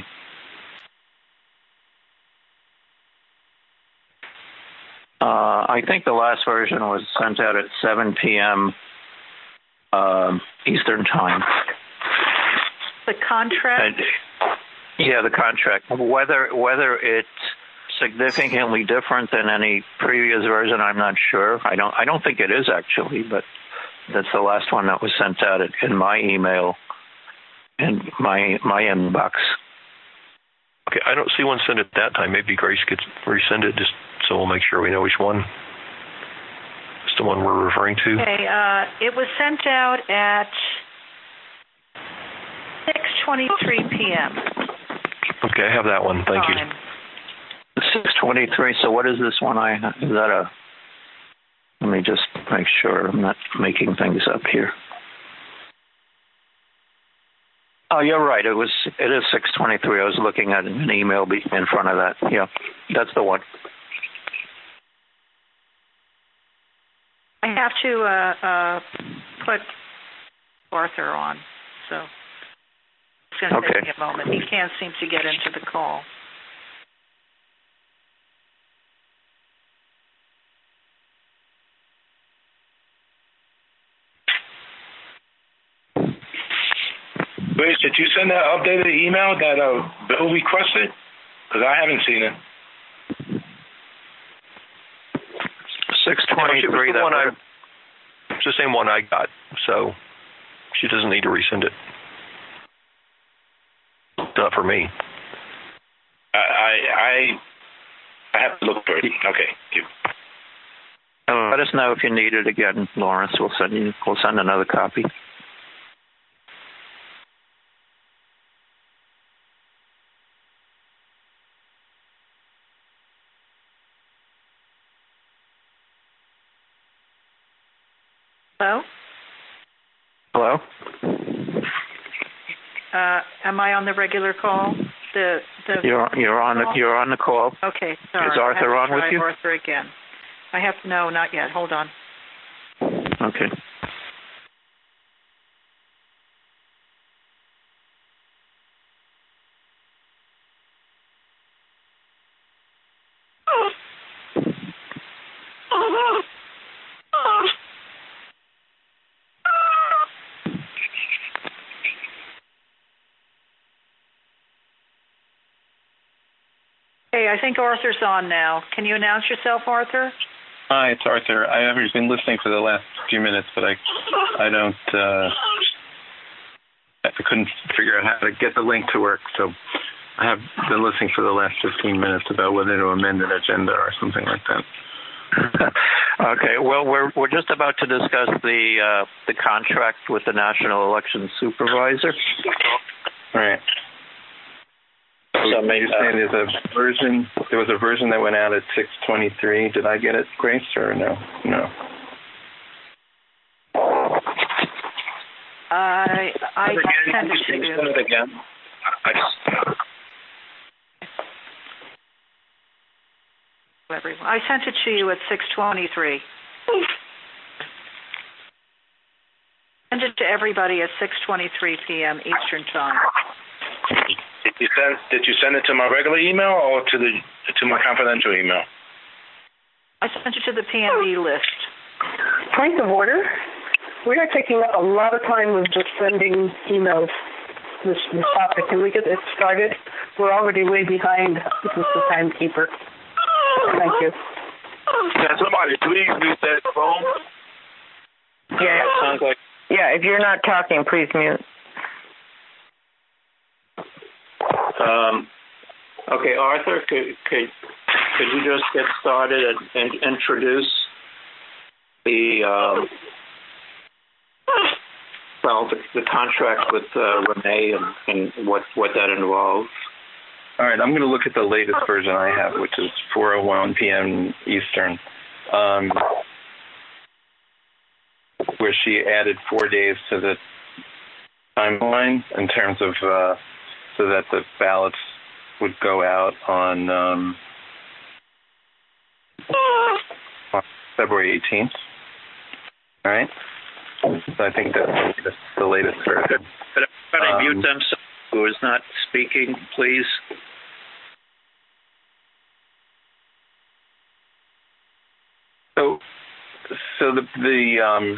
Uh, I think the last version was sent out at seven p.m. Um, Eastern Time. The contract? And, yeah, the contract. Whether whether it's significantly different than any previous version, I'm not sure. I don't I don't think it is actually, but that's the last one that was sent out in my email, in my my inbox. Okay, I don't see one sent at that time. Maybe Grace could resend it just so we'll make sure we know which one is the one we're referring to. Okay, uh, it was sent out at six twenty-three p.m. Okay, I have that one. Thank Time. you. six twenty-three. So what is this one? I is that a? Let me just make sure I'm not making things up here. Oh, you're right. It was. It is six twenty-three. I was looking at an email in front of that. Yeah, that's the one. I have to uh, uh, put Arthur on, so it's going to Okay. take me a moment. He can't seem to get into the call. Grace, did you send that updated email that uh, Bill requested? Because I haven't seen it. six twenty-three. It's the, one I, it's the same one I got, so she doesn't need to resend it. Not for me. I I I have to look for it. Okay, thank you. Uh, let us know if you need it again, Lawrence. We'll send you. We'll send another copy. Hello? Hello? Uh, am I on the regular call? The the You're you're on the you're on the call. Okay, sorry. Is Arthur I have to on with try you? Arthur again. I have no, not yet. Hold on. Okay. Hey, I think Arthur's on now. Can you announce yourself, Arthur? Hi, it's Arthur. I have been listening for the last few minutes, but I, I don't, uh, I couldn't figure out how to get the link to work, so I have been listening for the last fifteen minutes about whether to amend an agenda or something like that. Okay, well, we're we're just about to discuss the uh, the contract with the National Election Supervisor. Right. So maybe you're saying there's a version. There was a version that went out at six twenty-three. Did I get it, Grace, or no? No. I I sent it to you. Send it again. I just. Everyone. I sent it to you at six twenty-three. Send it to everybody at six twenty-three p.m. Eastern Time. Did you send Did you send it to my regular email or to the to my confidential email? I sent it to the P N B list. Point of order. We are taking up a lot of time with just sending emails. This, this topic. Can we get it started? We're already way behind. This is the timekeeper. Thank you. Can somebody please mute that phone? Yeah. It sounds like. Yeah, if you're not talking, please mute. Um, okay, Arthur, could, could could you just get started and, and introduce the um, well the, the contract with uh, Renee and, and what what that involves? All right, I'm going to look at the latest version I have, which is four oh one p.m. Eastern, um, where she added four days to the timeline in terms of uh, so that the ballots would go out on, um, on February eighteenth. All right? So I think that's, that's the latest version. Could I Um, mute them so who is not speaking, please? So, so the the um,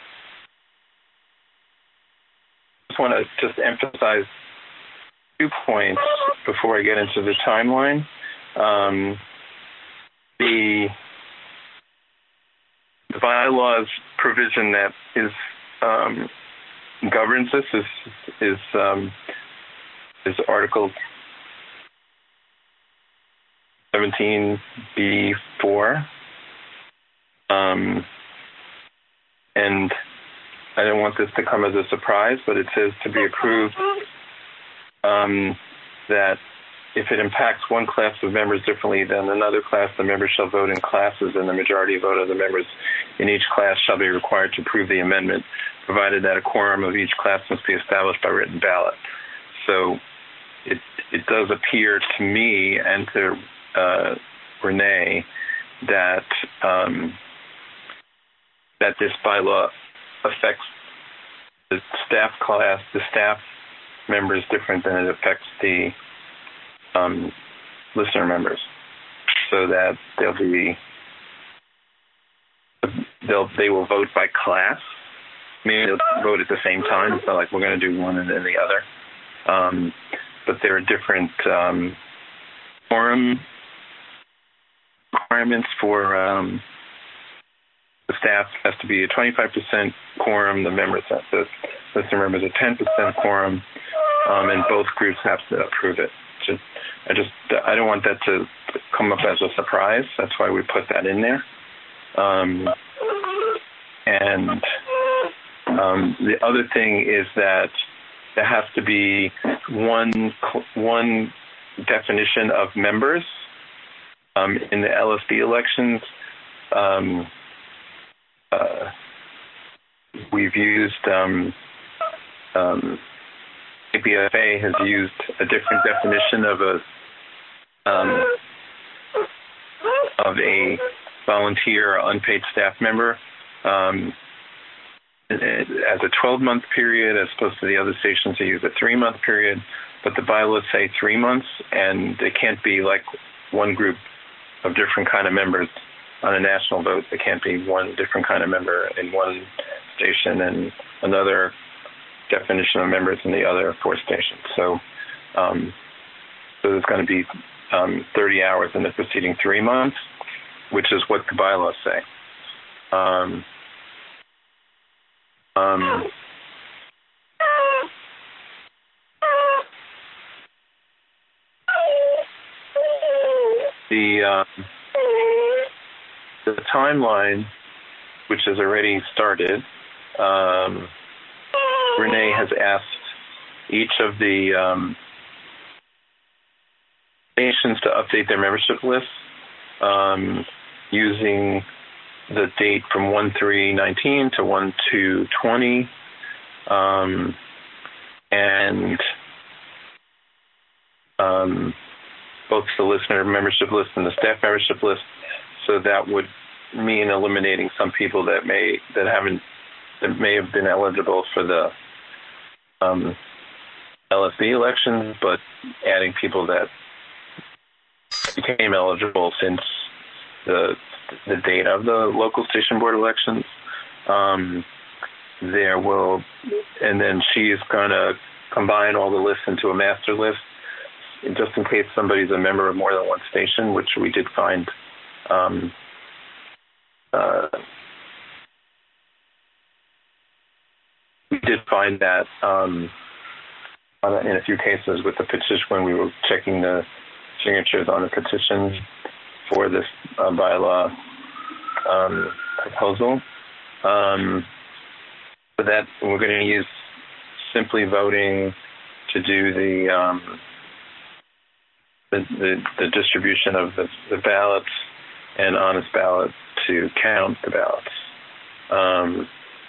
just want to just emphasize two points before I get into the timeline. Um, the the bylaws provision that is um, governs this is is um, is Article seventeen B four. Um, and I don't want this to come as a surprise, but it says to be approved um, that if it impacts one class of members differently than another class, the members shall vote in classes, and the majority vote of the members in each class shall be required to approve the amendment, provided that a quorum of each class must be established by written ballot. So it it does appear to me and to uh, Renee that um, that this bylaw affects the staff class, the staff members different than it affects the um, listener members, so that they'll be they'll they will vote by class. I mean, they'll vote at the same time. It's not like we're going to do one and then the other. Um, but there are different um, quorum requirements for um, the staff. Has to be a twenty-five percent quorum. The members, have to, listener members, a ten percent quorum, um, and both groups have to approve it. Just, I just, I don't want that to come up as a surprise. That's why we put that in there. Um, and um, the other thing is that there has to be one one definition of members um, in the L S D elections. Um, uh, we've used um, um, A P F A has used a different definition of a um, of a volunteer or unpaid staff member um, as a twelve-month period, as opposed to the other stations that use a three-month period. But the bylaws say three months, and they can't be like one group of different kind of members on a national vote, there can't be one different kind of member in one station and another definition of members in the other four stations. So, um, so there's going to be um, thirty hours in the preceding three months, which is what the bylaws say. Um, um, the uh, the timeline, which has already started, um, Renee has asked each of the um, stations to update their membership lists um, using the date from one three nineteen to one two twenty, um, and um, both the listener membership list and the staff membership list. So that would mean eliminating some people that may that haven't that may have been eligible for the um, L S B election, but adding people that became eligible since the the date of the local station board elections. Um, there will, and then she's going to combine all the lists into a master list, just in case somebody's a member of more than one station, which we did find. Um, uh, we did find that um, in a few cases with the petition when we were checking the signatures on the petition for this uh, bylaw um, proposal. Um, for that, we're going to use simply voting to do the um, the, the, the distribution of the, the ballots and honest ballot to count the ballots. Um,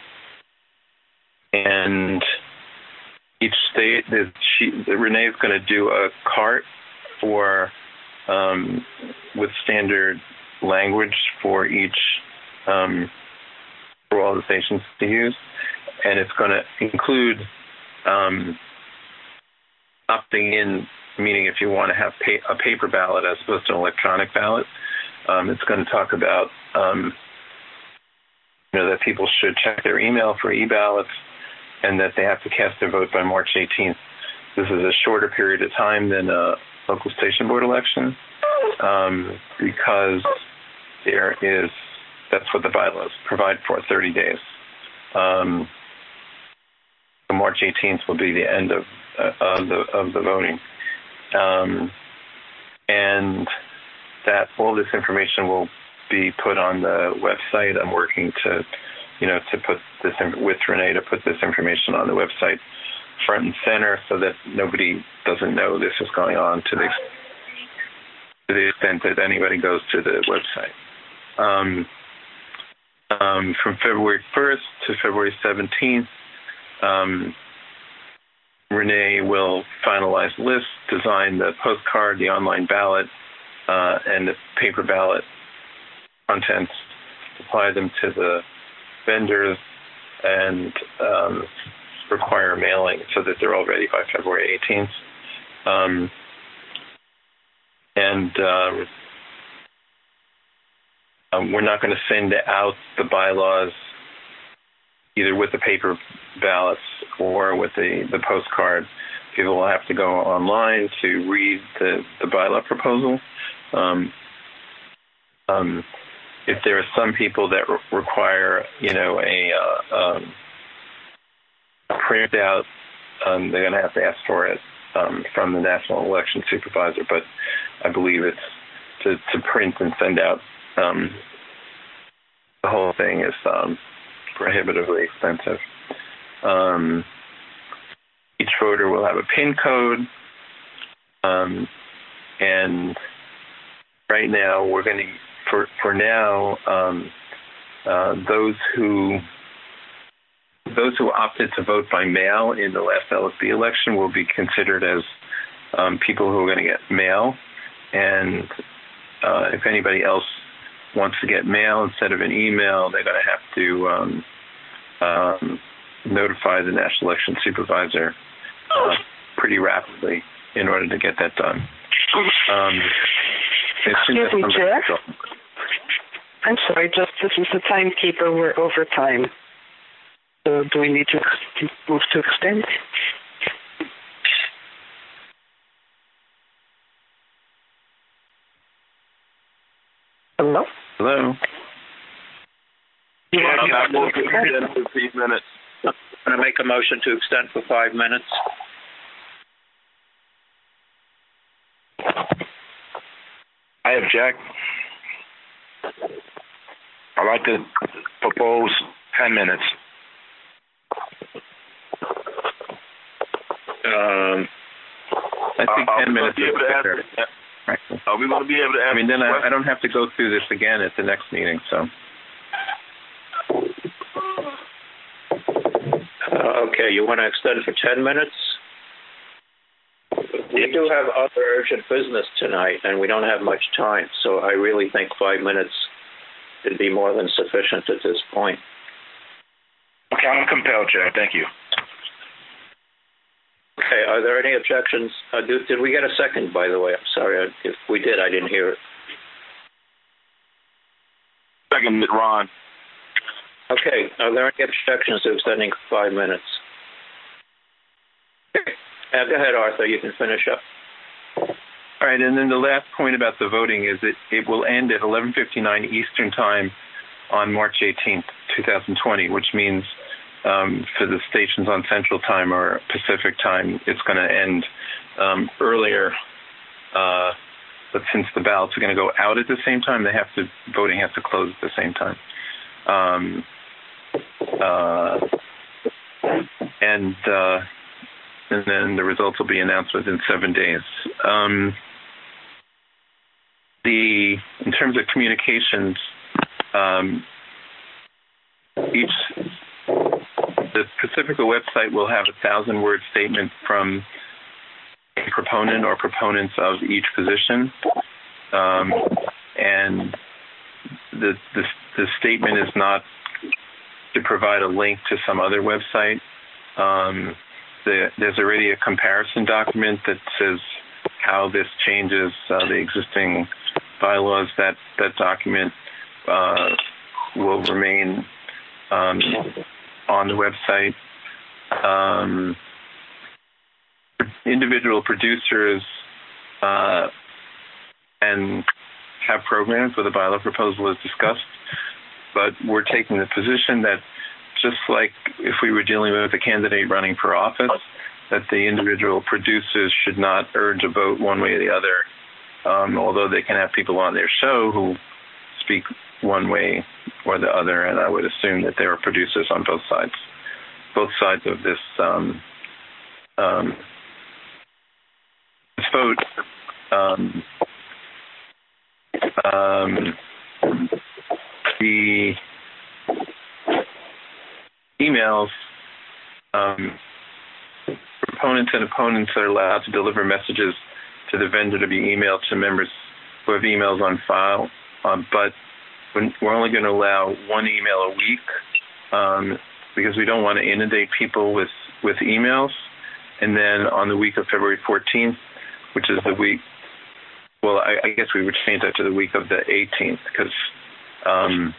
and each state, the, she, the, Renee's going to do a cart for um, with standard language for each um, for all the stations to use, and it's going to include um, opting in, meaning if you want to have pa- a paper ballot as opposed to an electronic ballot. Um, it's going to talk about um, you know that people should check their email for e-ballots and that they have to cast their vote by March eighteenth. This is a shorter period of time than a local station board election um, because there is, that's what the bylaws provide for, thirty days. Um, so March eighteenth will be the end of, uh, of, the, of the voting. Um, and that all this information will be put on the website. I'm working to, you know, to put this in, with Renee to put this information on the website front and center so that nobody doesn't know this is going on to the, to the extent that anybody goes to the website. Um, um, from February first to February seventeenth, um, Renee will finalize lists, design the postcard, the online ballot, uh, and the paper ballot contents, apply them to the vendors, and um, require mailing so that they're all ready by February eighteenth. Um, and um, um, we're not going to send out the bylaws either with the paper ballots or with the, the postcard. People will have to go online to read the, the bylaw proposal. Um, um, if there are some people that re- require, you know, a, uh, um, a printout, um, they're going to have to ask for it um, from the National Election Supervisor. But I believe it's to, to print and send out. Um, the whole thing is um, prohibitively expensive. Um, each voter will have a PIN code, um, and right now we're going to, for for now, um, uh, those who those who opted to vote by mail in the last L S B election will be considered as um, people who are going to get mail, and uh, if anybody else wants to get mail instead of an email, they're going to have to um, um, notify the National Election Supervisor uh, pretty rapidly in order to get that done. Um, Excuse me, Chair. I'm sorry, just this is the timekeeper. We're over time. So do we need to move to extend? Hello? Hello? Yeah, I'm going to extend for fifteen minutes. I'm going to make a motion to extend for five minutes. I object. I'd like to propose ten minutes. Um, I think uh, ten minutes is better. Right. Are we going to be able to ask I mean, then I, I don't have to go through this again at the next meeting, so. Uh, okay, you want to extend for ten minutes? We do have other urgent business tonight, and we don't have much time, so I really think five minutes would be more than sufficient at this point. Okay, I'm compelled, Chair. Thank you. Okay, are there any objections? Uh, did, did we get a second, by the way? I'm sorry. If we did, I didn't hear it. Second, Ron. Okay, are there any objections to extending five minutes? Uh, go ahead, Arthur. You can finish up. All right, and then the last point about the voting is that it will end at eleven fifty-nine Eastern Time on March eighteenth, twenty twenty, which means um, for the stations on Central Time or Pacific Time, it's going to end um, earlier. Uh, but since the ballots are going to go out at the same time, they have to voting has to close at the same time. Um, uh, and uh, and then the results will be announced within seven days. Um, the in terms of communications, um, each the Pacifica website will have a thousand word statement from a proponent or proponents of each position, um, and the, the the statement is not to provide a link to some other website. Um, the, there's already a comparison document that says how this changes uh, the existing bylaws. That that document uh, will remain um, on the website. Um, individual producers uh, and have programs where the bylaw proposal is discussed, but we're taking the position that just like if we were dealing with a candidate running for office, that the individual producers should not urge a vote one way or the other, um, although they can have people on their show who speak one way or the other, and I would assume that there are producers on both sides, both sides of this um, um, this vote. Um, um, the emails, um, proponents and opponents are allowed to deliver messages to the vendor to be emailed to members who have emails on file, um, but we're only going to allow one email a week um, because we don't want to inundate people with, with emails. And then on the week of February fourteenth, which is the week, well, I, I guess we would change that to the week of the eighteenth because um,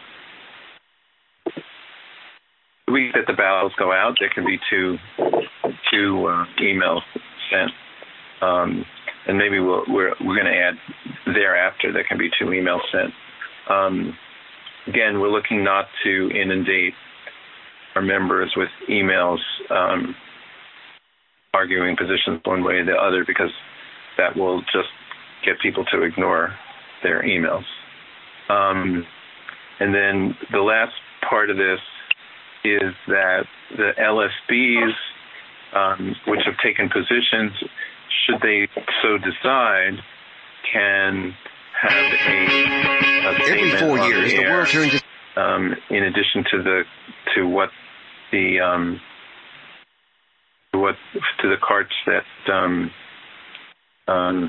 the week that the ballots go out, there can be two two uh, emails sent, um, and maybe we'll, we're we're going to add thereafter there can be two emails sent. Um, again, we're looking not to inundate our members with emails um, arguing positions one way or the other because that will just get people to ignore their emails. Um, and then the last part of this is that the L S Bs, um, which have taken positions, should they so decide, can have a, a every four years the, the world turns. Um, in addition to the to what the um, to what to the carts that um, um,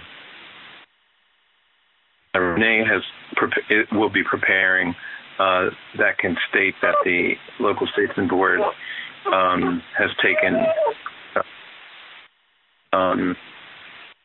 Renee has it will be preparing uh, that can state that the local station board um, has taken um,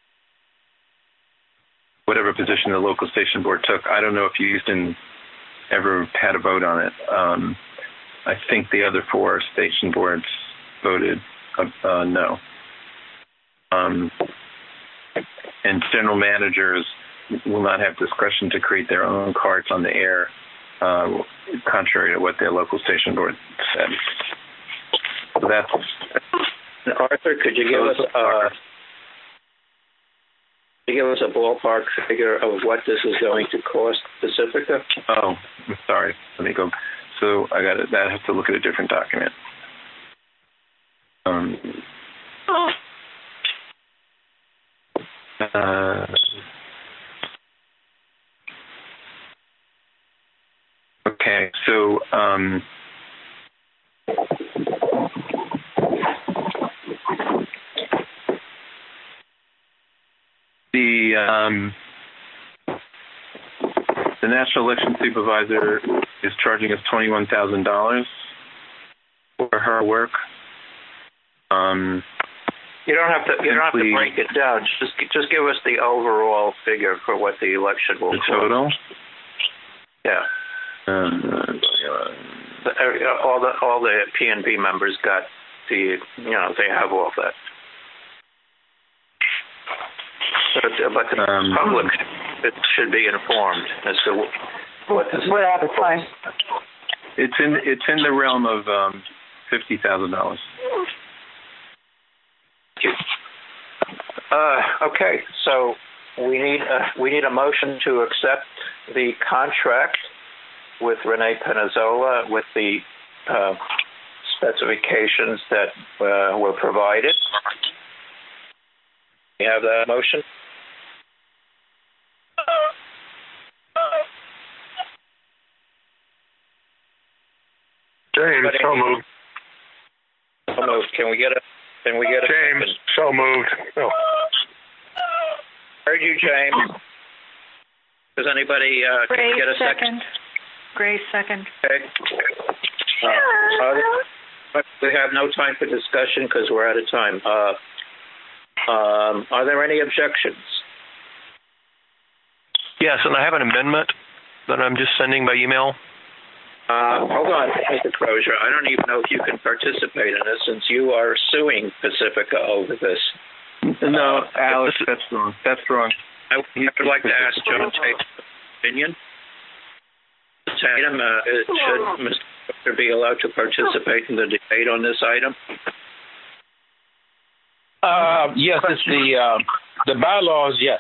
whatever position the local station board took. I don't know if Houston ever had a vote on it. Um, I think the other four station boards voted uh, uh, no. Um, and general managers will not have discretion to create their own carts on the air, uh, contrary to what their local station board said. So that's. Arthur, could you give us uh, could you give us a ballpark figure of what this is going to cost Pacifica? Oh, I'm sorry. Let me go. So I got it. I have to look at a different document. Um. Uh, okay, so um, the um, the National Election Supervisor is charging us twenty-one thousand dollars for her work. Um. You don't have to. You don't have to break it down. Just, just give us the overall figure for what the election will cost. The total. Yeah. Um, all the all the P N B members got the. You know, they have all that. But, but the um, public, it should be informed as to what this. Without a time. It's in. It's in the realm of um, fifty thousand dollars. Uh, okay, so we need a, we need a motion to accept the contract with Renee Penizola with the uh, specifications that uh, were provided. You have that motion? James, so moved. So moved. Can we get a Can we get a James, second? so moved. Oh. Heard you, James. Does anybody uh, can we get a second? second? Grace, second. Okay. Uh, uh, we have no time for discussion because we're out of time. Uh, um, are there any objections? Yes, and I have an amendment that I'm just sending by email. Uh, hold on, Mister Crozier. I don't even know if you can participate in this since you are suing Pacifica over this. No, uh, Alex, this, that's wrong. That's wrong. I would like to ask John Tate's opinion. Tatum, uh, should Mister Crozier be allowed to participate in the debate on this item? Uh, yes, it's the uh, the bylaws. Yes.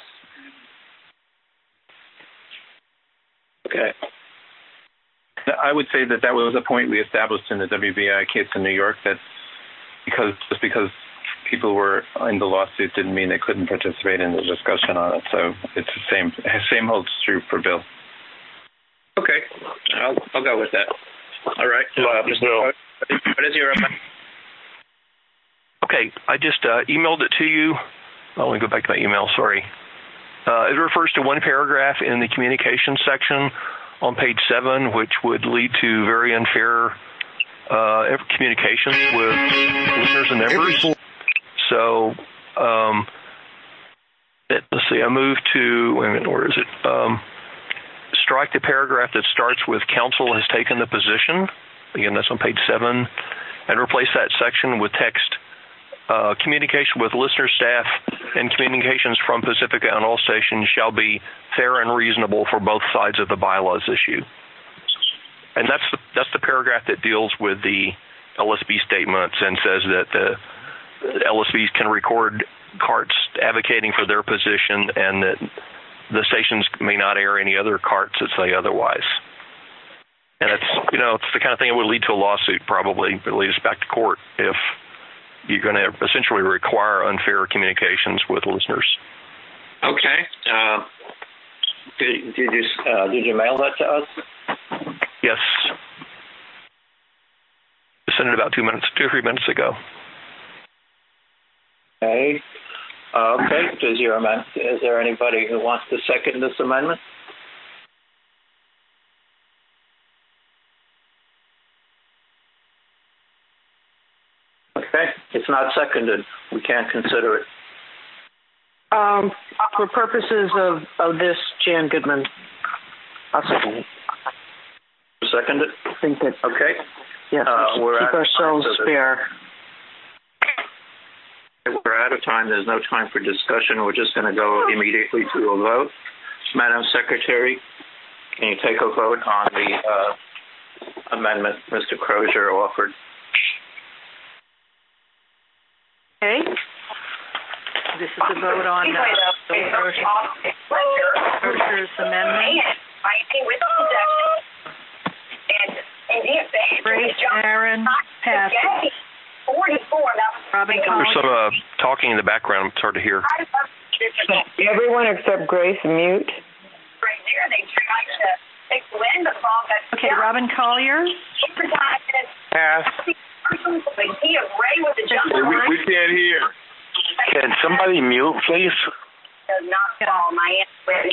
Okay. I would say that that was a point we established in the W B I case in New York, that because just because people were in the lawsuit didn't mean they couldn't participate in the discussion on it. So it's the same. Same holds true for Bill. Okay, I'll I'll go with that. All right, uh, Mister Bill. What is your amendment? Okay, I just uh, emailed it to you. Oh, let me go back to my email. Sorry. Uh, it refers to one paragraph in the communications section on page seven, which would lead to very unfair uh, communications with listeners and members. So, um, it, let's see, I moved to, wait a minute, where is it? Um, strike the paragraph that starts with counsel has taken the position. Again, that's on page seven. And replace that section with text, uh, communication with listener staff and communications from Pacifica on all stations shall be fair and reasonable for both sides of the bylaws issue. And that's the, that's the paragraph that deals with the L S B statements and says that the L S Bs can record carts advocating for their position and that the stations may not air any other carts that say otherwise. And it's, you know, it's the kind of thing that would lead to a lawsuit probably, but lead us back to court if you're going to essentially require unfair communications with listeners. Okay. Uh, did, did you uh, did you mail that to us? Yes. I sent it about two minutes, two or three minutes ago. Okay. Uh, okay. Does your amendment? Is there anybody who wants to second this amendment? Okay. It's not seconded. We can't consider it. Um, for purposes of, of this, Jan Goodman, I'll second it. Second it? I think that. Okay. Yes, Uh, we we're keep at- ourselves so that- spare. We're out of time. There's no time for discussion. We're just going to go immediately to a vote. Madam Secretary, can you take a vote on the uh, amendment Mister Crozier offered? Okay. This is a vote on uh, Bill Crozier- Crozier's amendment. Grace Aaron passes. Robin There's some Collier. uh, talking in the background. It's hard to hear. Everyone except Grace mute. Okay, Robin Collier. Pass. Hey, we, we can't hear. Can somebody mute, please? Does not fall my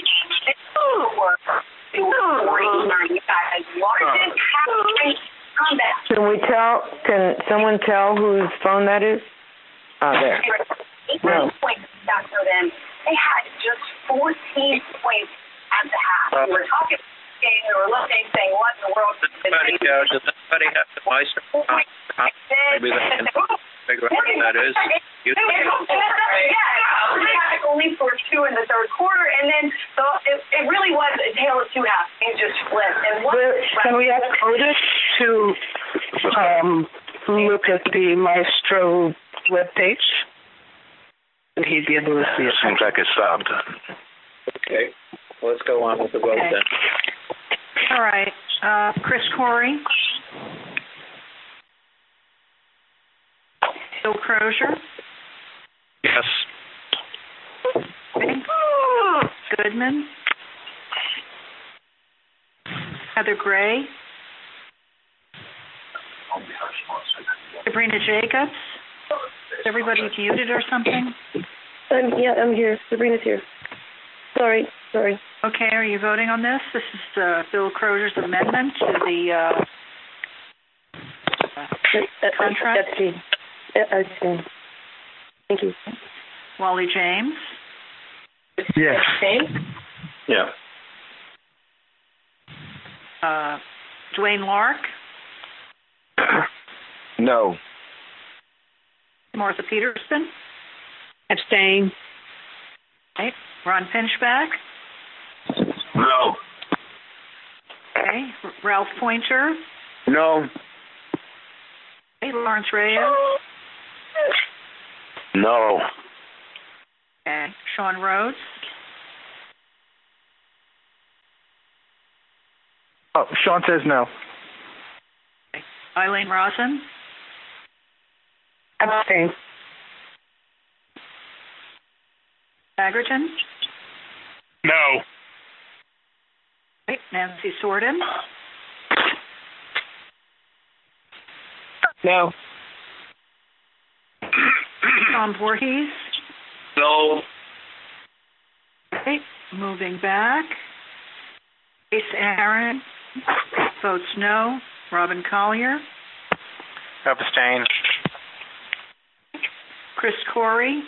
Can we tell? Can someone tell whose phone that is? Oh, there. No. They had just fourteen points at the half. We were talking game, we were looking, saying, what in the world is this? Anybody, uh, does anybody have the device? Maybe they can figure out what that is. You Yeah, only for two in the third quarter, and then so it, it really was a tale of two halves. It just flipped. And what, Can we ask Otis to um, look at the Maestro webpage? And he'd be able to see it. Seems like it stopped. Okay. Let's go on with the vote Okay. then. All right. Uh, Chris Corey. Bill Crozier. Yes. Okay. Goodman. Heather Gray. Sabrina Jacobs. Is everybody muted or something? Um, yeah, I'm here. Sabrina's here. Sorry, sorry. Okay, are you voting on this? This is uh, Bill Crozier's amendment to the uh, uh, contract. That's me. That's Thank you. Wally James. Yes. Yeah. Uh, Dwayne Lark. No. Martha Peterson. Abstain. Okay. Ron Pinchback. No. Okay. Ralph Pointer. No. Okay. Lawrence Reyes. No. Okay. Sean Rhodes. Oh, Sean says no. Okay. Eileen Rosen. Abstain. Baggerton. No. Okay. Nancy Sorden. No. Tom Voorhees. No. Okay. Moving back. Grace Aaron votes no. Robin Collier. Abstain. Chris Corey.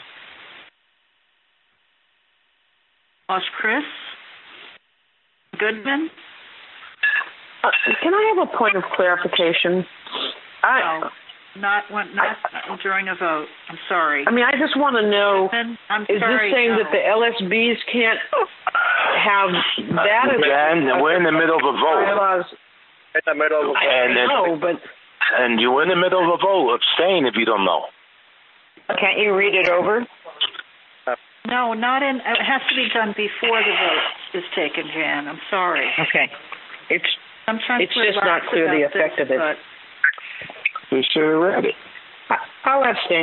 Lost Chris. Goodman. Uh, can I have a point of clarification? I, No, not one, not during a vote. I'm sorry. I mean, I just want to know, I'm is sorry, this saying no. that the L S Bs can't have that as And we're in the middle of a vote. bylaws? In the middle of I And don't it's- know, but And you're in the middle of a vote. Abstain if you don't know. can't you read it over? No, not in. It has to be done before the vote is taken, Jan. I'm sorry. Okay. It's Sometimes it's just not clear the effect of it. We should have read it. I'll abstain.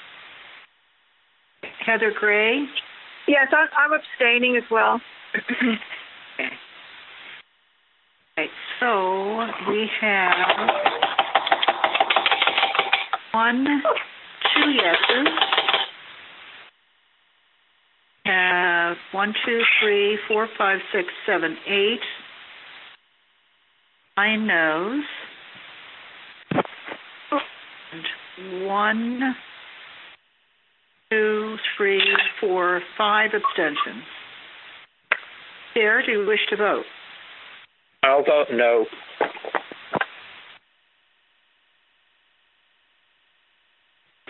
Heather Gray. Yes, I'm, I'm abstaining as well. Okay. Okay, so we have one, two yeses. Have one, two, three, four, five, six, seven, eight. Nine noes. And one, two, three, four, five abstentions. Chair, do you wish to vote? I'll vote no.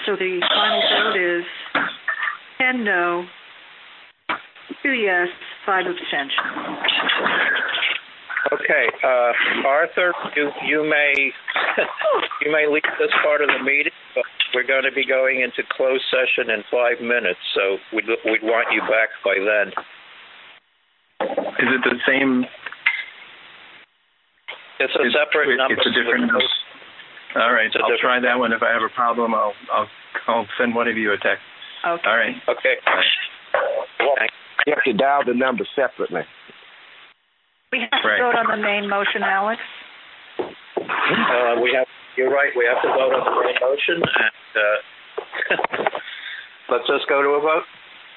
So the final vote is ten no, two yes, five abstentions. Okay, uh, Arthur, you you may you may leave this part of the meeting, but we're going to be going into closed session in five minutes, so we'd we'd want you back by then. Is it the same? It's a it's, separate number. It's a different number. All right, It's a I'll try different that one. If I have a problem, I'll I'll I'll send one of you a text. Okay. All right. Okay. You have to dial the number separately. We have to Right. vote on the main motion, Alex. Uh, we have. You're right. We have to vote on the main motion, and uh, let's just go to a vote.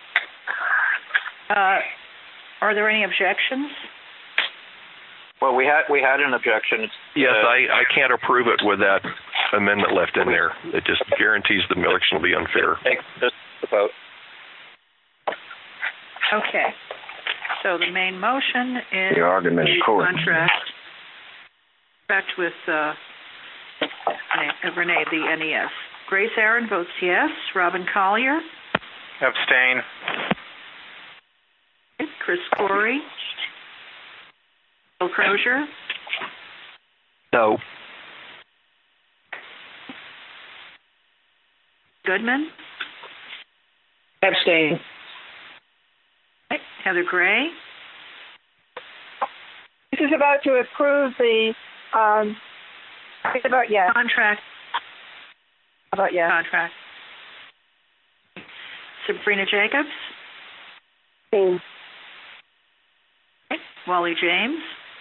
Uh, are there any objections? Well, we had we had an objection. Yes, uh, I, I can't approve it with that amendment left in there. It just guarantees the election will be unfair. Take just the vote. Okay. So the main motion is The argument is the court. contract, contract with uh, Renee, the N E S. Grace Aaron votes yes. Robin Collier. Abstain. Chris Corey. Bill Crozier. No. Goodman. Abstain. Heather Gray. This is about to approve the, um, it's about, yes. Contract. About, yes. Contract. Sabrina Jacobs. Abstain. Wally James.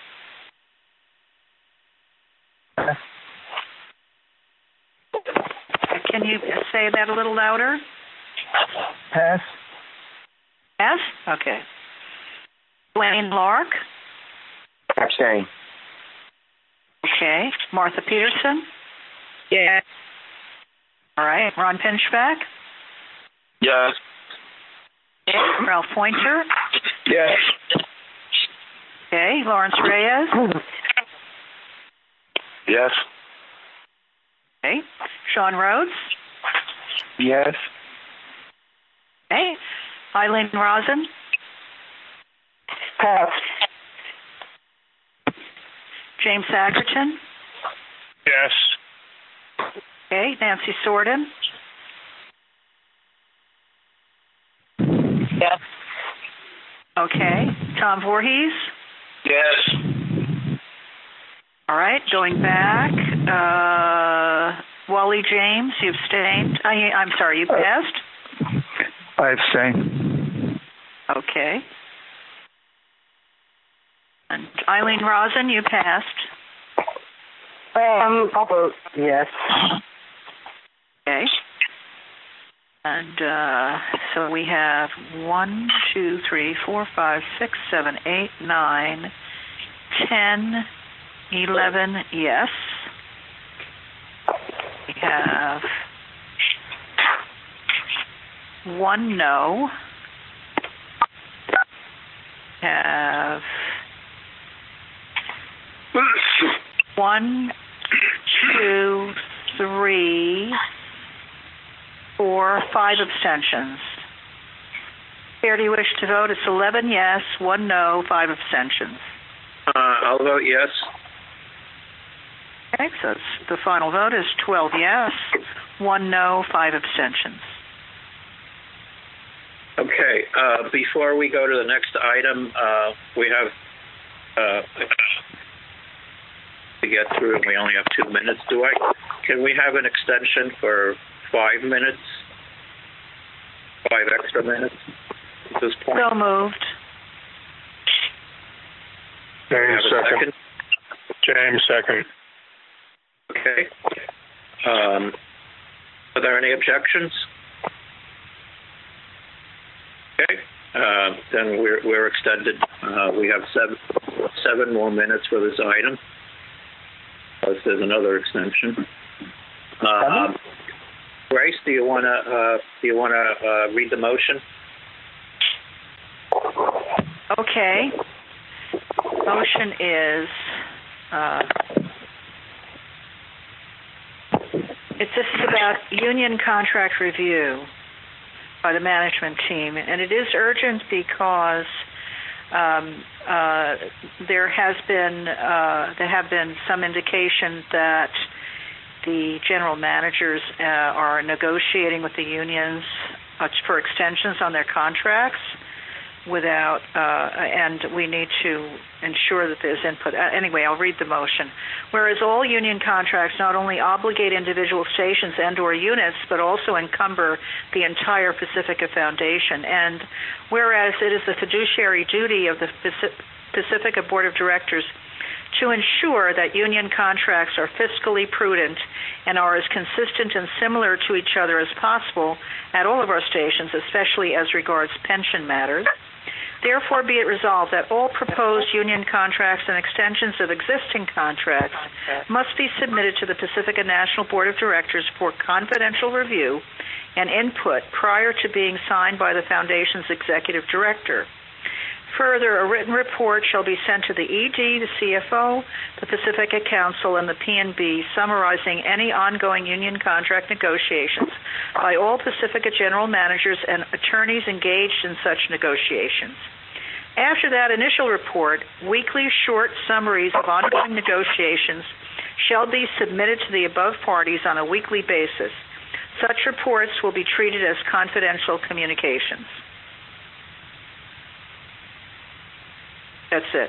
Can you say that a little louder? Pass. Yes? Okay. Dwayne Lark. Abstain. Okay. Martha Peterson. Yes. All right. Ron Pinchback. Yes. Ralph Pointer. Yes. Okay. Lawrence Reyes. Yes. Okay. Sean Rhodes. Yes. Okay. Eileen Rosen. Pass. James Sagerton. Yes. Okay. Nancy Sorden. Yes. Okay. Tom Voorhees. Yes. All right. Going back. Uh, Wally James, you abstained. I, I'm sorry, you passed? I abstain. Okay. And Eileen Rosen, you passed. Um, I'll vote yes. Okay. And uh, so we have one, two, three, four, five, six, seven, eight, nine, ten, eleven, yes. We have one no. We have one, two, three, four, five abstentions. Chair, do you wish to vote? It's eleven yes, one no, five abstentions. Uh, I'll vote yes. Okay, so it's, the final vote is twelve yes, one no, five abstentions. Okay. Uh, before we go to the next item, uh, we have uh, to get through, and we only have two minutes. Do I? Can we have an extension for five minutes? Five extra minutes at this point. So moved. James second. second. James second. Okay. Um, are there any objections? Okay. Uh, then we're we're extended. Uh, we have seven seven more minutes for this item. Unless there's another extension. Uh, Grace, do you want to uh, do you want to uh, read the motion? Okay. Motion is uh, It's, this is about union contract review by the management team, and it is urgent because um, uh, there has been uh, there have been some indication that the general managers uh, are negotiating with the unions uh, for extensions on their contracts without, uh, and we need to ensure that there's input. Uh, anyway, I'll read the motion. Whereas all union contracts not only obligate individual stations and or units, but also encumber the entire Pacifica Foundation. And whereas it is the fiduciary duty of the Pacifica Board of Directors to ensure that union contracts are fiscally prudent and are as consistent and similar to each other as possible at all of our stations, especially as regards pension matters. Therefore, be it resolved that all proposed union contracts and extensions of existing contracts must be submitted to the Pacifica National Board of Directors for confidential review and input prior to being signed by the Foundation's Executive Director. Further, a written report shall be sent to the E D, the C F O, the Pacifica Council, and the P N B summarizing any ongoing union contract negotiations by all Pacifica general managers and attorneys engaged in such negotiations. After that initial report, weekly short summaries of ongoing negotiations shall be submitted to the above parties on a weekly basis. Such reports will be treated as confidential communications. That's it.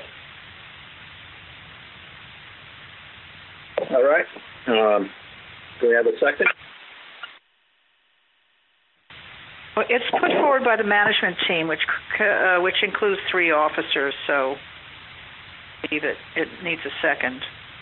All right. Um, do we have a second? Well, it's put forward by the management team, which uh, which includes three officers, so I believe it, it needs a second.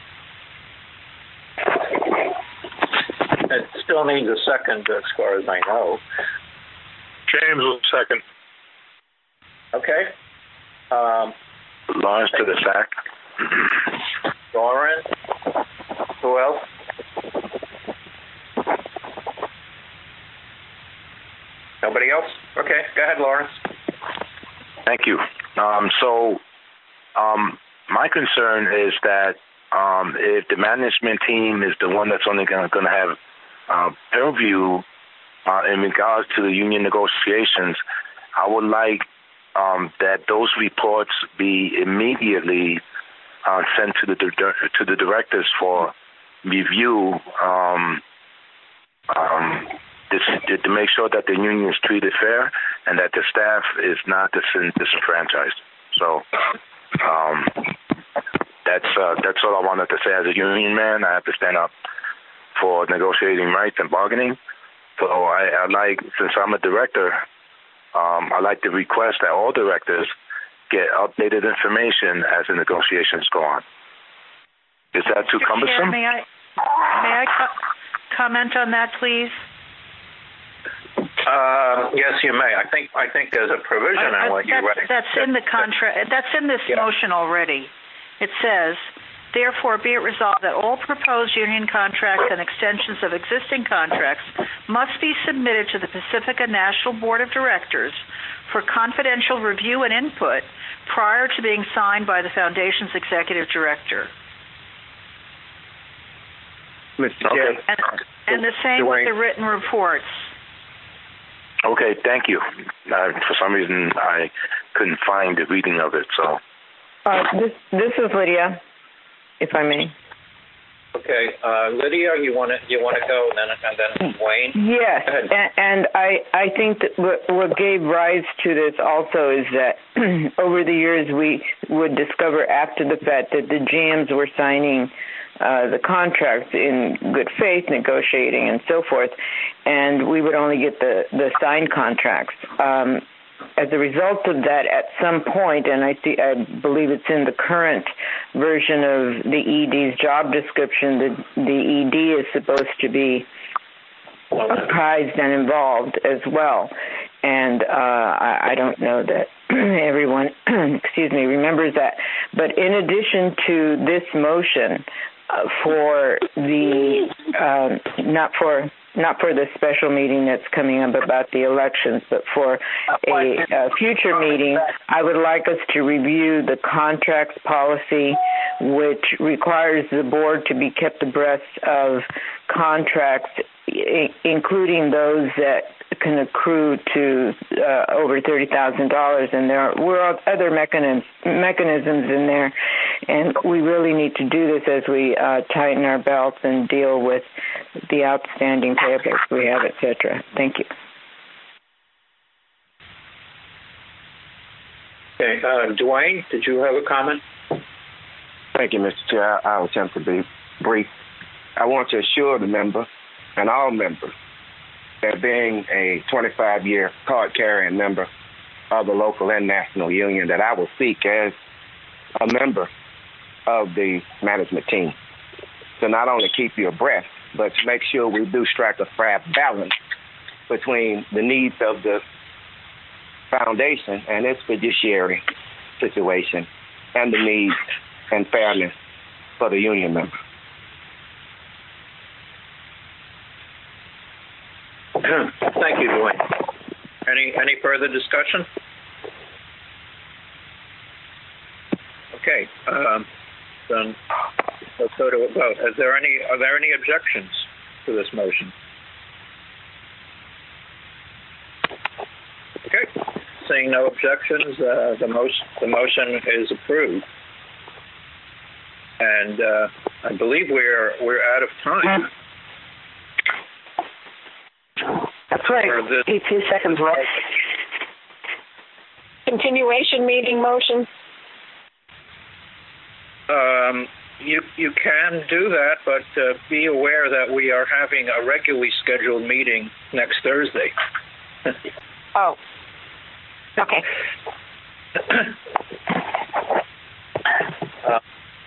It still needs a second as far as I know. James will second. Okay. Um, Lawrence to the sack. Lawrence. Who else? Nobody else? Okay, go ahead, Lawrence. Thank you. Um, so um, my concern is that um, if the management team is the one that's only going to have uh, purview uh, in regards to the union negotiations, I would like Um, that those reports be immediately uh, sent to the to the directors for review um, um, this, to make sure that the union is treated fair and that the staff is not dis- disenfranchised. So um, that's uh, that's all I wanted to say. As a union man, I have to stand up for negotiating rights and bargaining. So I, I like, since I'm a director, Um, I'd like to request that all directors get updated information as the negotiations go on. Is that too Mister cumbersome? Chair, may I, may I co- comment on that, please? Uh, yes, you may. I think I think there's a provision I, I, in what you that's, read. That's in the contract. That's in this yeah. motion already. It says, therefore, be it resolved that all proposed union contracts and extensions of existing contracts must be submitted to the Pacifica National Board of Directors for confidential review and input prior to being signed by the Foundation's Executive Director. Mister Chair. And, and the same with the written reports. Okay, thank you. Uh, for some reason, I couldn't find the reading of it, so. Uh, this this is Lydia, if I may. Okay, uh, Lydia, you want to you want to go, and then and then Wayne. Yes, and, and I I think that what, what gave rise to this also is that over the years we would discover after the fact that the G Ms were signing uh, the contracts in good faith, negotiating and so forth, and we would only get the the signed contracts. Um, As a result of that, at some point, and I, see, I believe it's in the current version of the E D's job description, the, the E D is supposed to be apprised and involved as well. And uh, I, I don't know that everyone, excuse me, remembers that. But in addition to this motion, uh, for the, um, not for not for the special meeting that's coming up about the elections, but for a, a future meeting, I would like us to review the contracts policy, which requires the board to be kept abreast of contracts, I- including those that can accrue to uh, over thirty thousand dollars, and there were other mechanisms mechanisms in there, and we really need to do this as we uh, tighten our belts and deal with the outstanding payables we have, et cetera. Thank you. Okay, uh, Dwayne, did you have a comment? Thank you, Mister Chair. I'll attempt to be brief. I want to assure the member and all members that being a twenty-five-year card-carrying member of the local and national union, that I will seek as a member of the management team to not only keep you abreast, but to make sure we do strike a fair balance between the needs of the foundation and its fiduciary situation and the needs and fairness for the union member. Thank you, Dwayne. Any any further discussion? Okay, um, then let's go to a vote. Is there any are there any objections to this motion? Okay, seeing no objections, uh, the motion the motion is approved, and uh, I believe we're we're out of time. That's right. eighteen seconds left. Continuation meeting motion. Um, you you can do that, but uh, be aware that we are having a regularly scheduled meeting next Thursday. Oh. Okay. uh,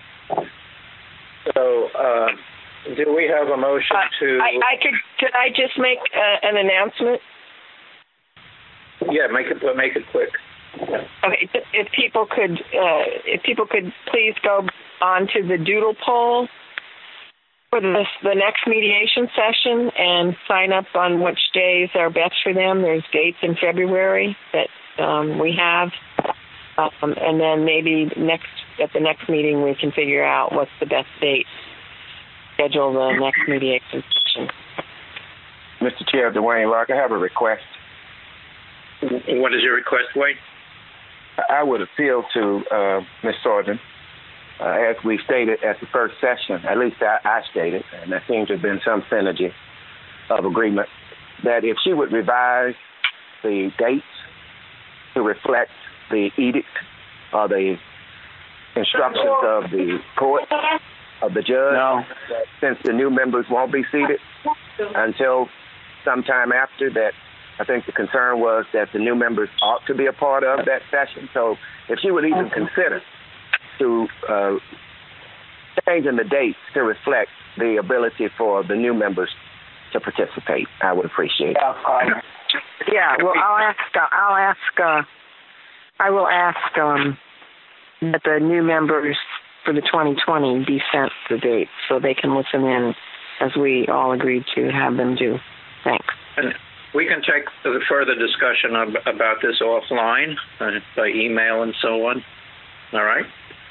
so, uh, do we have a motion uh, to? I, I could. Could I just make uh, an announcement? Yeah, make it make it quick. Yeah. Okay. If people could, uh, if people could please go on to the Doodle poll for the the next mediation session and sign up on which days are best for them. There's dates in February that um, we have, um, and then maybe next at the next meeting we can figure out what's the best date. Schedule the next mediation session. Mister Chair, Dwayne Lark, I have a request. What is your request, Wayne? I would appeal to uh, Miz Sordin, uh, as we stated at the first session, at least I, I stated, and there seems to have been some synergy of agreement, that if she would revise the dates to reflect the edict or the instructions of the court, of the judge, no. Since the new members won't be seated until sometime after that. I think the concern was that the new members ought to be a part of that session. So if she would even consider to uh, changing the dates to reflect the ability for the new members to participate, I would appreciate it. Yeah, well, I'll ask. Uh, I'll ask. Uh, I will ask um, that the new members for the twenty twenty be sent the dates so they can listen in, as we all agreed to have them do. Thanks. And we can take the further discussion of, about this offline uh, by email and so on. All right.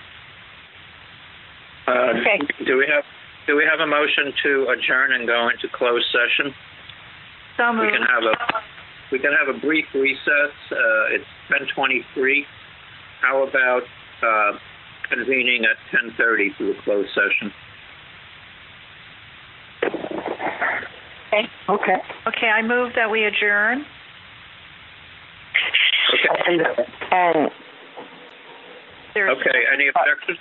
Uh, okay. Do we have Do we have a motion to adjourn and go into closed session? So moved. We can have a we can have a brief recess. Uh, it's ten twenty-three. How about uh, convening at ten thirty for the closed session? Okay. Okay. Okay, I move that we adjourn. Okay. And, and okay. Any objections?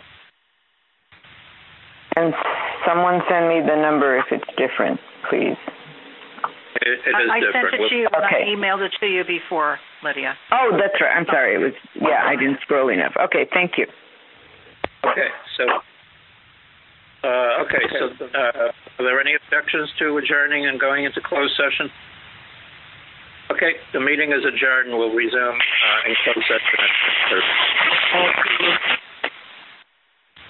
And someone send me the number if it's different, please. It, it is I, I different. sent it to you. Okay. I emailed it to you before, Lydia. Oh, that's right. I'm sorry. It was yeah. I didn't scroll enough. Okay. Thank you. Okay. So. Uh, okay, so uh, are there any objections to adjourning and going into closed session? Okay, the meeting is adjourned. We'll resume uh, in closed session. Thank you.